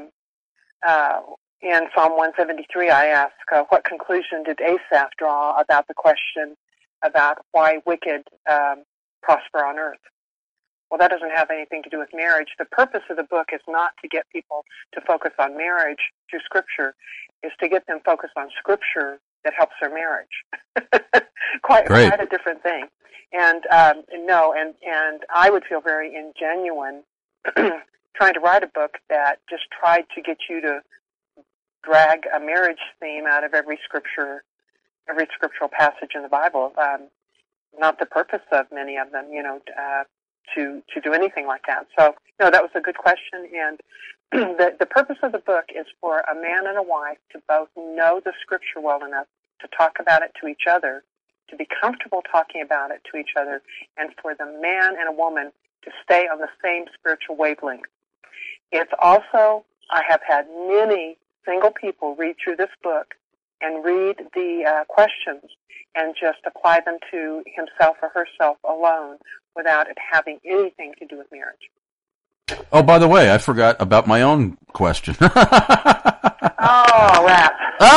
in Psalm 173, I ask, what conclusion did Asaph draw about the question about why wicked prosper on earth? Well, that doesn't have anything to do with marriage. The purpose of the book is not to get people to focus on marriage through Scripture, is to get them focused on Scripture that helps their marriage. quite a different thing. And and I would feel very ingenuine trying to write a book that just tried to get you to drag a marriage theme out of every scriptural passage in the Bible. Not the purpose of many of them, to do anything like that. So, no, that was a good question. And the purpose of the book is for a man and a wife to both know the Scripture well enough to talk about it to each other, to be comfortable talking about it to each other, and for the man and a woman to stay on the same spiritual wavelength. It's also, I have had many single people read through this book and read the questions and just apply them to himself or herself alone without it having anything to do with marriage. Oh, by the way, I forgot about my own question. Oh, rats.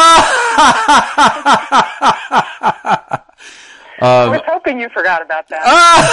I was hoping you forgot about that.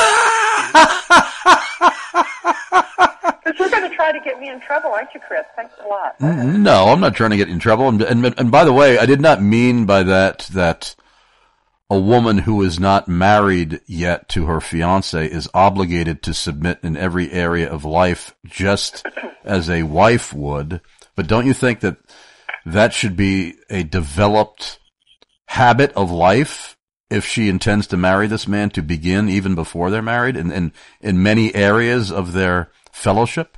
Because you're going to try to get me in trouble, aren't you, Chris? Thanks a lot. No, I'm not trying to get in trouble. And by the way, I did not mean by that a woman who is not married yet to her fiancé is obligated to submit in every area of life just as a wife would. But don't you think that should be a developed habit of life if she intends to marry this man, to begin even before they're married in many areas of their fellowship?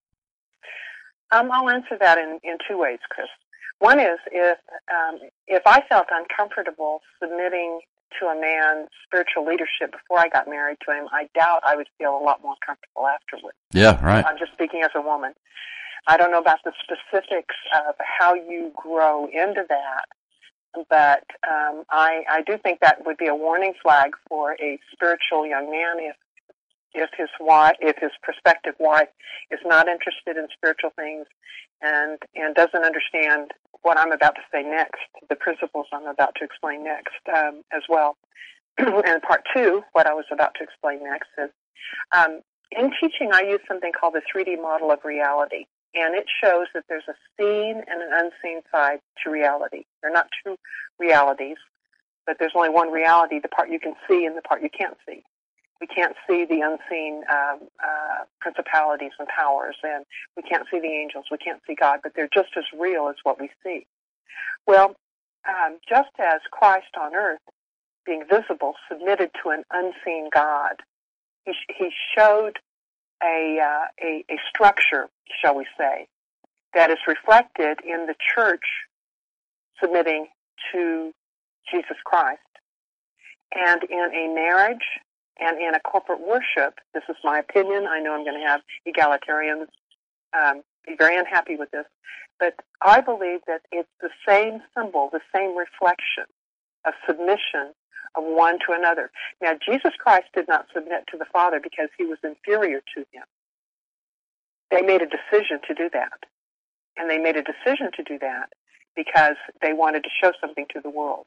I'll answer that in two ways, Chris. One is if I felt uncomfortable submitting to a man's spiritual leadership before I got married to him, I doubt I would feel a lot more comfortable afterwards. Yeah, right. I'm just speaking as a woman. I don't know about the specifics of how you grow into that, but I do think that would be a warning flag for a spiritual young man if his prospective wife is not interested in spiritual things and doesn't understand what I'm about to say next, the principles I'm about to explain next as well. And part two, what I was about to explain next is, in teaching I use something called the 3D model of reality. And it shows that there's a seen and an unseen side to reality. They're not two realities, but there's only one reality, the part you can see and the part you can't see. We can't see the unseen principalities and powers, and we can't see the angels, we can't see God, but they're just as real as what we see. Well, just as Christ on earth, being visible, submitted to an unseen God, he showed a structure, shall we say, that is reflected in the church submitting to Jesus Christ. And in a marriage and in a corporate worship, this is my opinion, I know I'm going to have egalitarians be very unhappy with this, but I believe that it's the same symbol, the same reflection of submission of one to another. Now, Jesus Christ did not submit to the Father because he was inferior to him. They made a decision to do that. And they made a decision to do that because they wanted to show something to the world.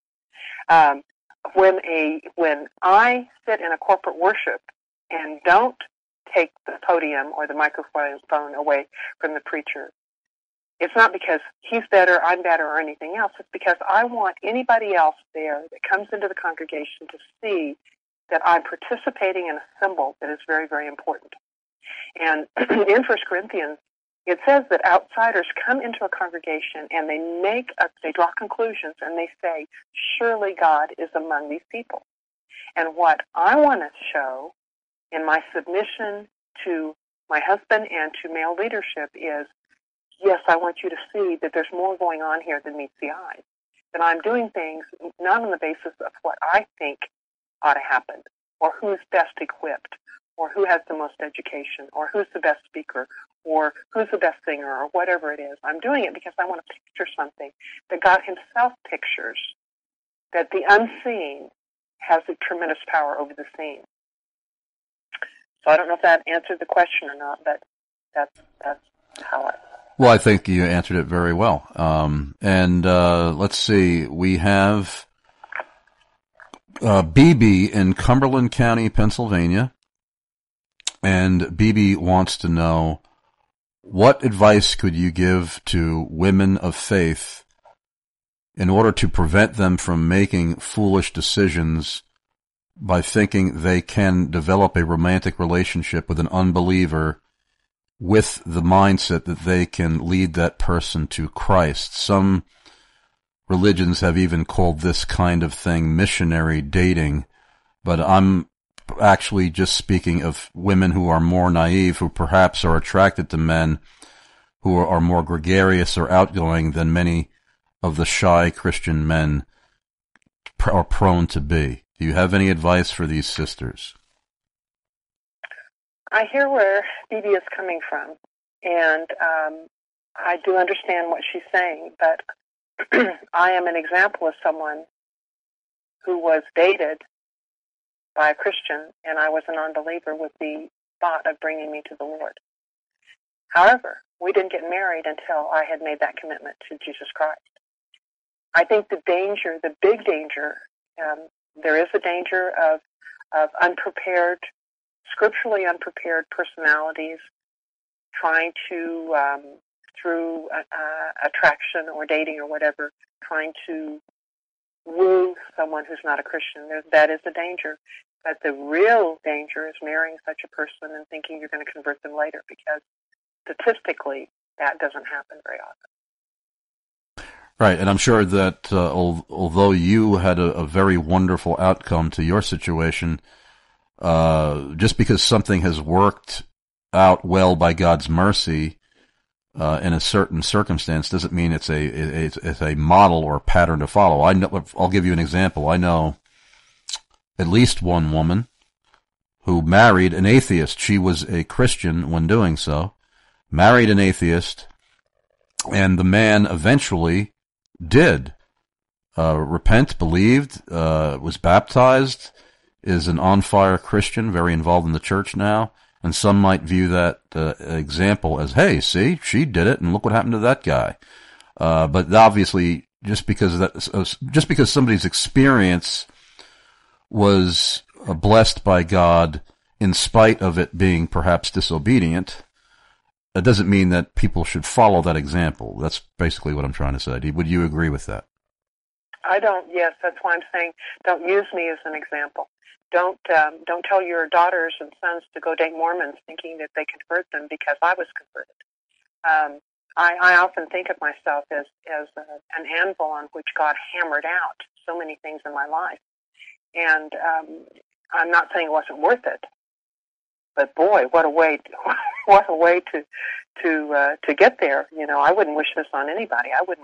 When I sit in a corporate worship and don't take the podium or the microphone away from the preacher, it's not because he's better, I'm better, or anything else. It's because I want anybody else there that comes into the congregation to see that I'm participating in a symbol that is very, very important. And in 1 Corinthians, it says that outsiders come into a congregation and they draw conclusions and they say, surely God is among these people. And what I want to show in my submission to my husband and to male leadership is, yes, I want you to see that there's more going on here than meets the eye. That I'm doing things not on the basis of what I think ought to happen, or who's best equipped, or who has the most education, or who's the best speaker, or who's the best singer, or whatever it is. I'm doing it because I want to picture something that God himself pictures, that the unseen has a tremendous power over the seen. So I don't know if that answered the question or not, but that's how I... Well, I think you answered it very well. Let's see, we have BB in Cumberland County, Pennsylvania. And BB wants to know, what advice could you give to women of faith in order to prevent them from making foolish decisions by thinking they can develop a romantic relationship with an unbeliever with the mindset that they can lead that person to Christ? Some religions have even called this kind of thing missionary dating, but I'm actually just speaking of women who are more naive, who perhaps are attracted to men who are more gregarious or outgoing than many of the shy Christian men are prone to be. Do you have any advice for these sisters? I hear where Bibi is coming from, and I do understand what she's saying, but I am an example of someone who was dated by a Christian, and I was a non-believer with the thought of bringing me to the Lord. However, we didn't get married until I had made that commitment to Jesus Christ. I think the danger, the big danger, there is a danger of unprepared, scripturally unprepared personalities trying to, through attraction or dating or whatever, trying to woo someone who's not a Christian. That is a danger. But the real danger is marrying such a person and thinking you're going to convert them later, because statistically that doesn't happen very often. Right, and I'm sure that although you had a very wonderful outcome to your situation, just because something has worked out well by God's mercy in a certain circumstance doesn't mean it's a model or pattern to follow. I'll give you an example. I know at least one woman who married an atheist. She was a Christian when doing so, married an atheist, and the man eventually did repent, believed, was baptized, is an on-fire Christian, very involved in the church now. And some might view that example as, hey, see, she did it, and look what happened to that guy. But obviously, just because somebody's experience was blessed by God in spite of it being perhaps disobedient, that doesn't mean that people should follow that example. That's basically what I'm trying to say. Would you agree with that? I don't. Yes, that's why I'm saying don't use me as an example. Don't tell your daughters and sons to go date Mormons thinking that they convert them because I was converted. I often think of myself as an anvil on which God hammered out so many things in my life. And I'm not saying it wasn't worth it, but boy, what a way to get there. You know, I wouldn't wish this on anybody. I wouldn't.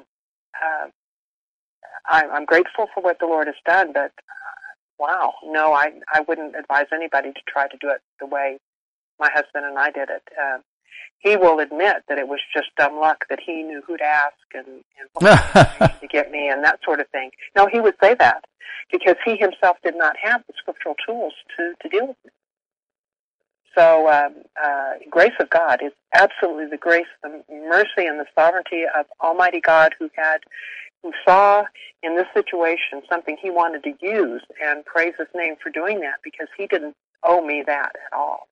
I'm grateful for what the Lord has done, but wow, no, I wouldn't advise anybody to try to do it the way my husband and I did it. he will admit that it was just dumb luck that he knew who to ask and what to get me and that sort of thing. No, he would say that because he himself did not have the scriptural tools to deal with it. So grace of God is absolutely the grace, the mercy, and the sovereignty of Almighty God who saw in this situation something he wanted to use, and praise his name for doing that, because he didn't owe me that at all.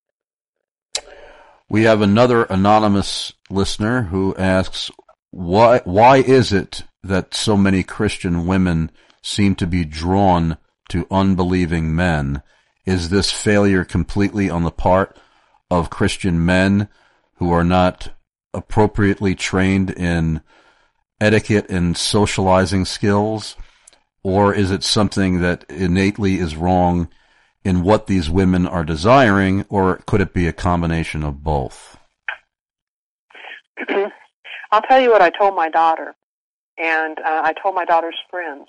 We have another anonymous listener who asks, why is it that so many Christian women seem to be drawn to unbelieving men? Is this failure completely on the part of Christian men who are not appropriately trained in etiquette and socializing skills? Or is it something that innately is wrong in what these women are desiring, or could it be a combination of both? I'll tell you what I told my daughter, and I told my daughter's friends.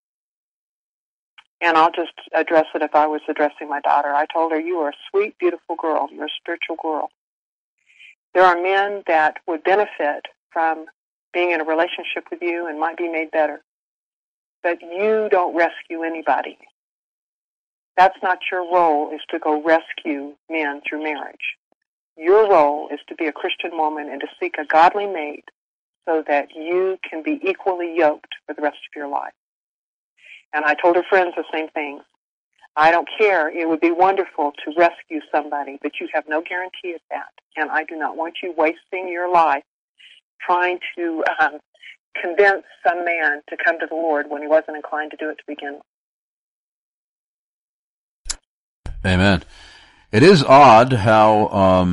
And I'll just address it if I was addressing my daughter. I told her, you are a sweet, beautiful girl. You're a spiritual girl. There are men that would benefit from being in a relationship with you and might be made better. But you don't rescue anybody. That's not your role, is to go rescue men through marriage. Your role is to be a Christian woman and to seek a godly mate so that you can be equally yoked for the rest of your life. And I told her friends the same thing. I don't care. It would be wonderful to rescue somebody, but you have no guarantee of that. And I do not want you wasting your life trying to convince some man to come to the Lord when he wasn't inclined to do it to begin with. Amen. It is odd how,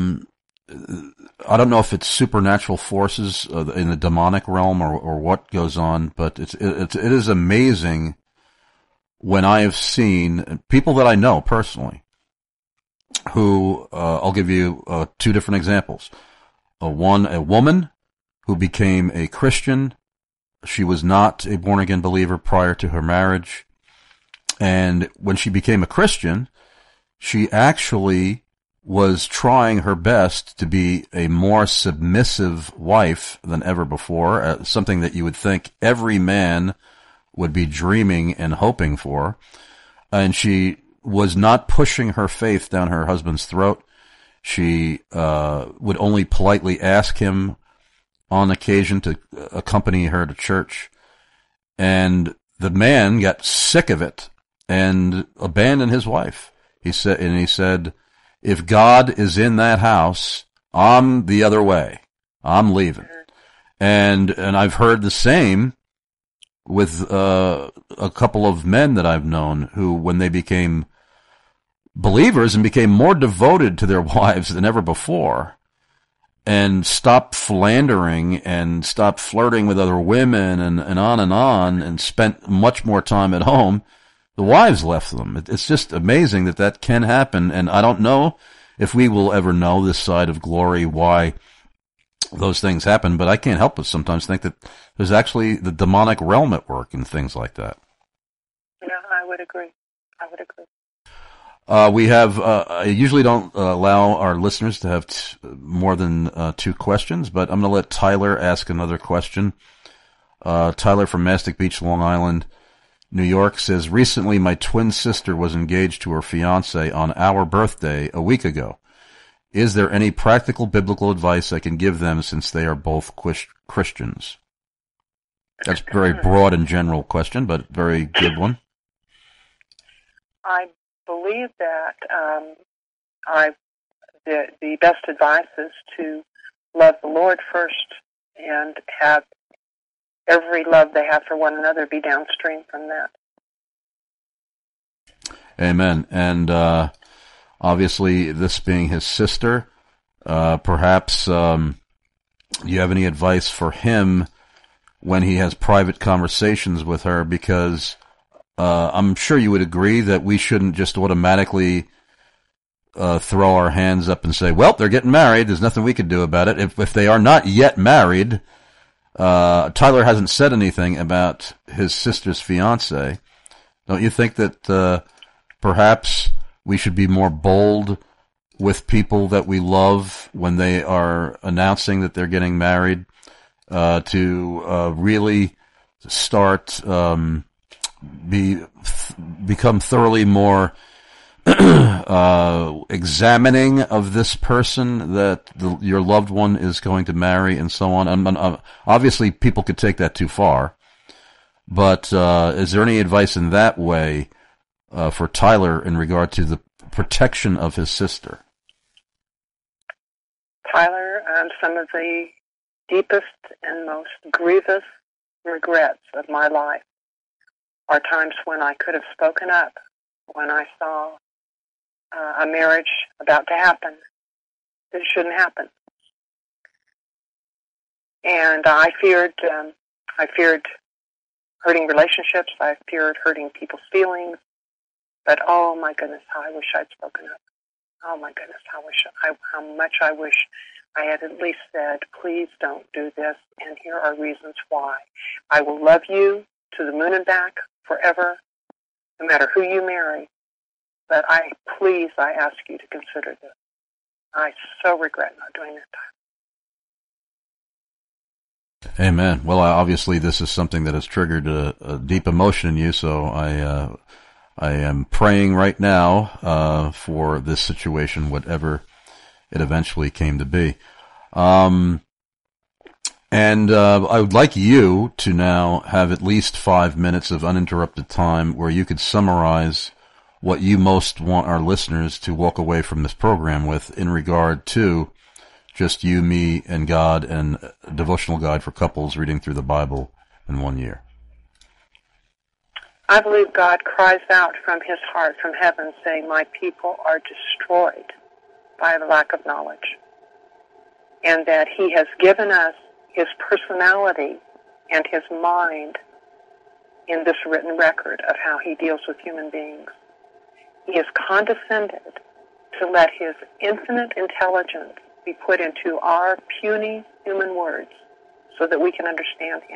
I don't know if it's supernatural forces in the demonic realm or what goes on, but it is amazing when I have seen people that I know personally who, I'll give you two different examples. A woman who became a Christian. She was not a born-again believer prior to her marriage. And when she became a Christian, she actually was trying her best to be a more submissive wife than ever before, something that you would think every man would be dreaming and hoping for. And she was not pushing her faith down her husband's throat. She would only politely ask him on occasion to accompany her to church. And the man got sick of it and abandoned his wife. He said, if God is in that house, I'm the other way. I'm leaving. And I've heard the same with a couple of men that I've known who, when they became believers and became more devoted to their wives than ever before, and stopped philandering and stopped flirting with other women and on, and spent much more time at home, the wives left them. It's just amazing that can happen, and I don't know if we will ever know this side of glory why those things happen, but I can't help but sometimes think that there's actually the demonic realm at work and things like that. Yeah, I would agree. We have, I usually don't allow our listeners to have more than two questions, but I'm going to let Tyler ask another question. Tyler from Mastic Beach, Long Island, New York says, recently my twin sister was engaged to her fiancé on our birthday a week ago. Is there any practical biblical advice I can give them since they are both Christians? That's a very broad and general question, but very good one. I believe that the best advice is to love the Lord first and have every love they have for one another be downstream from that. Amen. And obviously, this being his sister, perhaps do you have any advice for him when he has private conversations with her? Because I'm sure you would agree that we shouldn't just automatically throw our hands up and say, well, they're getting married. There's nothing we can do about it. If they are not yet married, Tyler hasn't said anything about his sister's fiancé. Don't you think that perhaps we should be more bold with people that we love when they are announcing that they're getting married, to really start become thoroughly more examining of this person that your loved one is going to marry and so on. Obviously, people could take that too far, but is there any advice in that way for Tyler in regard to the protection of his sister? Tyler, some of the deepest and most grievous regrets of my life are times when I could have spoken up, when I saw a marriage about to happen that shouldn't happen. And I feared hurting relationships. I feared hurting people's feelings. But oh my goodness, how I wish I'd spoken up. Oh my goodness, how much I wish I had at least said, please don't do this, and here are reasons why. I will love you to the moon and back forever, no matter who you marry. But I ask you to consider this. I so regret not doing that time. Amen. Well, obviously this is something that has triggered a deep emotion in you, so I am praying right now for this situation, whatever it eventually came to be. And I would like you to now have at least 5 minutes of uninterrupted time where you could summarize what you most want our listeners to walk away from this program with in regard to just you, me, and God, and a devotional guide for couples reading through the Bible in 1 year. I believe God cries out from his heart, from heaven, saying, my people are destroyed by the lack of knowledge. And that he has given us his personality and his mind in this written record of how he deals with human beings. He has condescended to let his infinite intelligence be put into our puny human words so that we can understand him.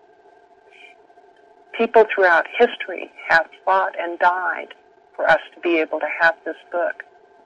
People throughout history have fought and died for us to be able to have this book.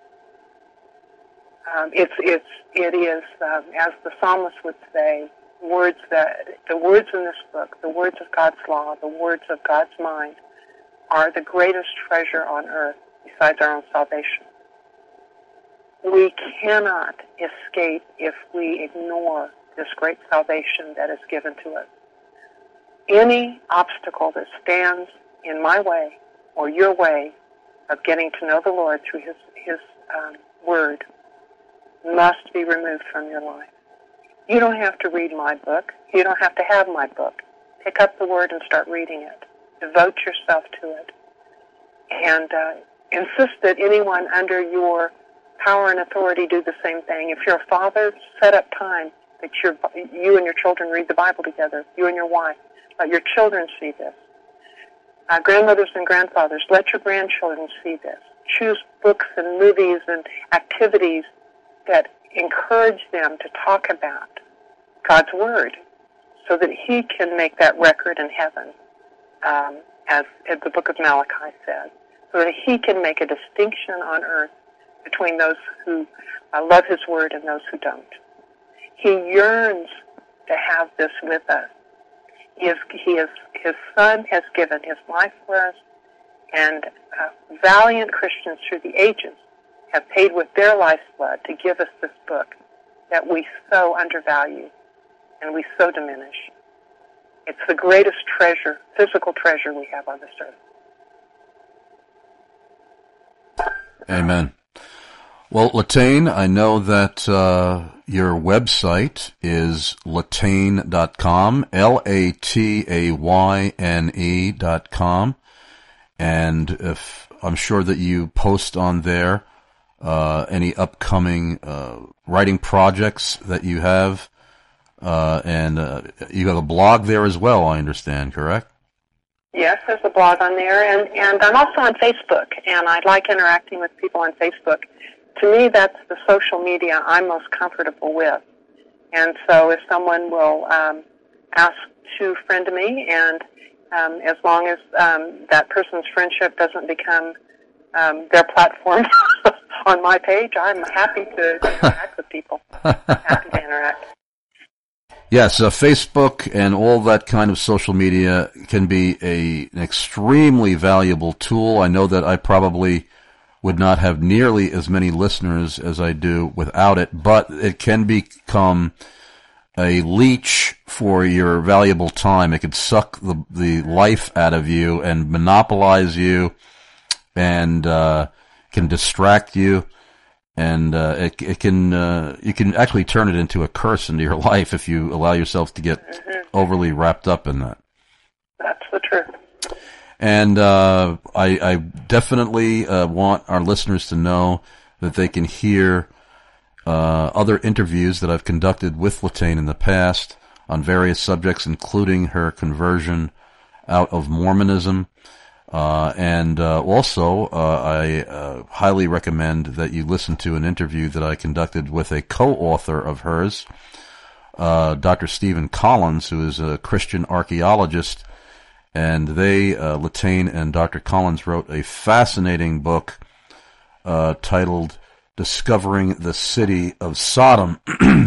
It is, as the psalmist would say, the words in this book, the words of God's law, the words of God's mind, are the greatest treasure on earth besides our own salvation. We cannot escape if we ignore this great salvation that is given to us. Any obstacle that stands in my way or your way of getting to know the Lord through his word must be removed from your life. You don't have to read my book. You don't have to have my book. Pick up the word and start reading it. Devote yourself to it. And insist that anyone under your power and authority do the same thing. If you're a father, set up time that you and your children read the Bible together, you and your wife. Let your children see this. Grandmothers and grandfathers, let your grandchildren see this. Choose books and movies and activities that encourage them to talk about God's Word so that he can make that record in heaven, as the book of Malachi says, so that he can make a distinction on earth between those who love his Word and those who don't. He yearns to have this with us. His Son has given his life for us, and valiant Christians through the ages have paid with their life's blood to give us this book that we so undervalue and we so diminish. It's the greatest treasure, physical treasure we have on this earth. Amen. Well, Latane, I know that your website is latane.com, LATAYNE.com, and if I'm sure that you post on there any upcoming writing projects that you have, and you have a blog there as well, I understand, correct? Yes, there's a blog on there, and I'm also on Facebook, and I like interacting with people on Facebook. To me, that's the social media I'm most comfortable with. And so if someone will ask to friend me, and as long as that person's friendship doesn't become their platform on my page. I'm happy to interact with people. Happy to interact. Yes, Facebook and all that kind of social media can be an extremely valuable tool. I know that I probably would not have nearly as many listeners as I do without it, but it can become a leech for your valuable time. It could suck the life out of you and monopolize you and can distract you. And it can you can actually turn it into a curse into your life if you allow yourself to get overly wrapped up in that. That's the truth. And I definitely want our listeners to know that they can hear other interviews that I've conducted with Latane in the past on various subjects, including her conversion out of Mormonism. And also, I highly recommend that you listen to an interview that I conducted with a co-author of hers, Dr. Stephen Collins, who is a Christian archaeologist. And Latane and Dr. Collins wrote a fascinating book titled Discovering the City of Sodom.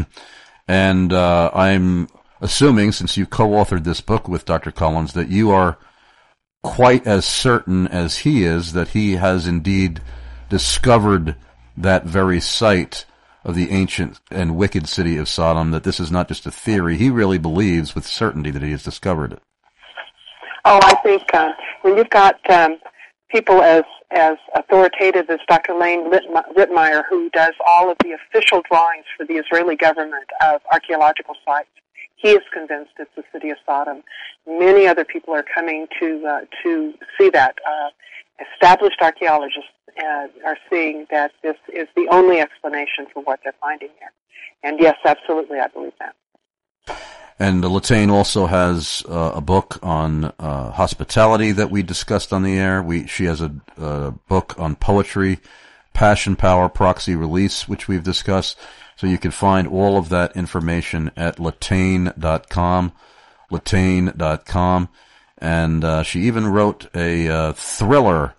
And I'm assuming, since you co-authored this book with Dr. Collins, that you are quite as certain as he is that he has indeed discovered that very site of the ancient and wicked city of Sodom, that this is not just a theory. He really believes with certainty that he has discovered it. Oh, I think when you've got people as authoritative as Dr. Lane Rittmeyer, who does all of the official drawings for the Israeli government of archaeological sites, he is convinced it's the city of Sodom. Many other people are coming to see that. Established archaeologists are seeing that this is the only explanation for what they're finding there. And yes, absolutely, I believe that. And Latane also has a book on hospitality that we discussed on the air. She has a book on poetry, Passion Power, Proxy Release, which we've discussed. So you can find all of that information at Latane.com, Latane.com. And she even wrote a thriller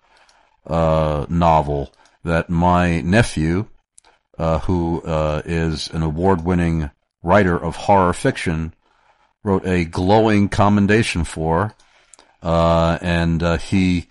novel that my nephew, who is an award-winning writer of horror fiction, wrote a glowing commendation for, and he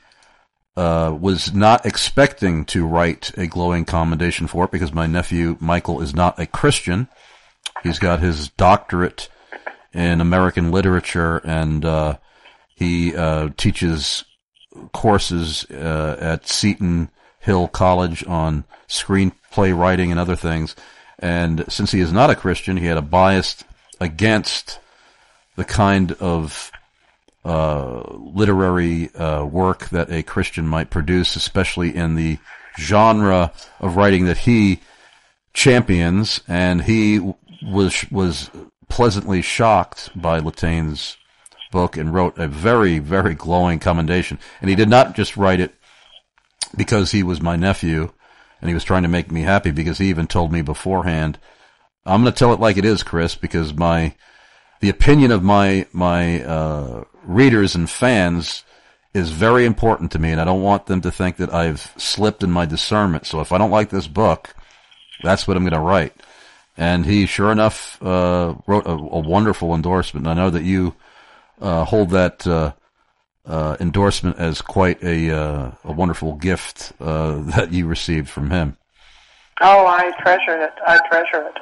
was not expecting to write a glowing commendation for it because my nephew Michael is not a Christian. He's got his doctorate in American literature, and he teaches courses at Seton Hill College on screenplay writing and other things. And since he is not a Christian, he had a bias against the kind of literary work that a Christian might produce, especially in the genre of writing that he champions. And he was pleasantly shocked by Latane's book and wrote a very, very glowing commendation. And he did not just write it because he was my nephew and he was trying to make me happy, because he even told me beforehand, I'm going to tell it like it is, Chris, because the opinion of my readers and fans is very important to me, and I don't want them to think that I've slipped in my discernment. So if I don't like this book, that's what I'm going to write. And he, sure enough, wrote a wonderful endorsement. And I know that you hold that endorsement as quite a wonderful gift that you received from him. Oh, I treasure it. I treasure it.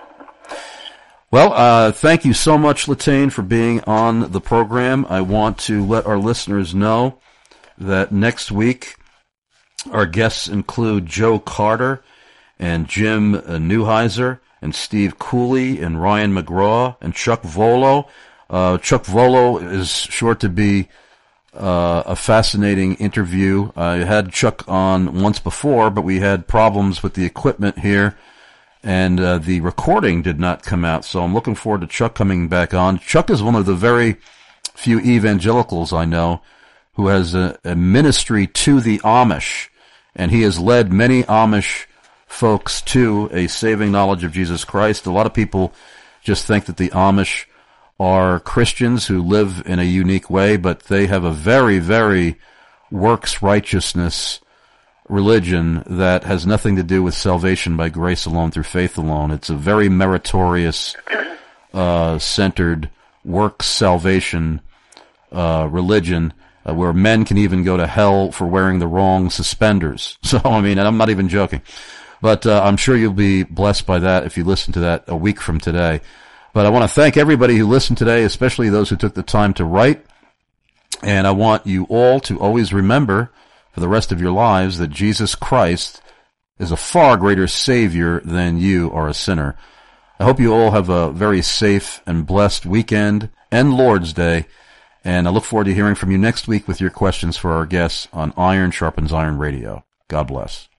Well, thank you so much, Latane, for being on the program. I want to let our listeners know that next week our guests include Joe Carter and Jim Neuheiser and Steve Cooley and Ryan McGraw and Chuck Volo. Chuck Volo is sure to be a fascinating interview. I had Chuck on once before, but we had problems with the equipment here, and the recording did not come out, so I'm looking forward to Chuck coming back on. Chuck is one of the very few evangelicals I know who has a ministry to the Amish, and he has led many Amish folks to a saving knowledge of Jesus Christ. A lot of people just think that the Amish are Christians who live in a unique way, but they have a very, very works righteousness religion that has nothing to do with salvation by grace alone through faith alone. It's a very meritorious, centered works salvation religion where men can even go to hell for wearing the wrong suspenders. So, I mean, and I'm not even joking. But I'm sure you'll be blessed by that if you listen to that a week from today. But I want to thank everybody who listened today, especially those who took the time to write. And I want you all to always remember for the rest of your lives that Jesus Christ is a far greater Savior than you are a sinner. I hope you all have a very safe and blessed weekend and Lord's Day. And I look forward to hearing from you next week with your questions for our guests on Iron Sharpens Iron Radio. God bless.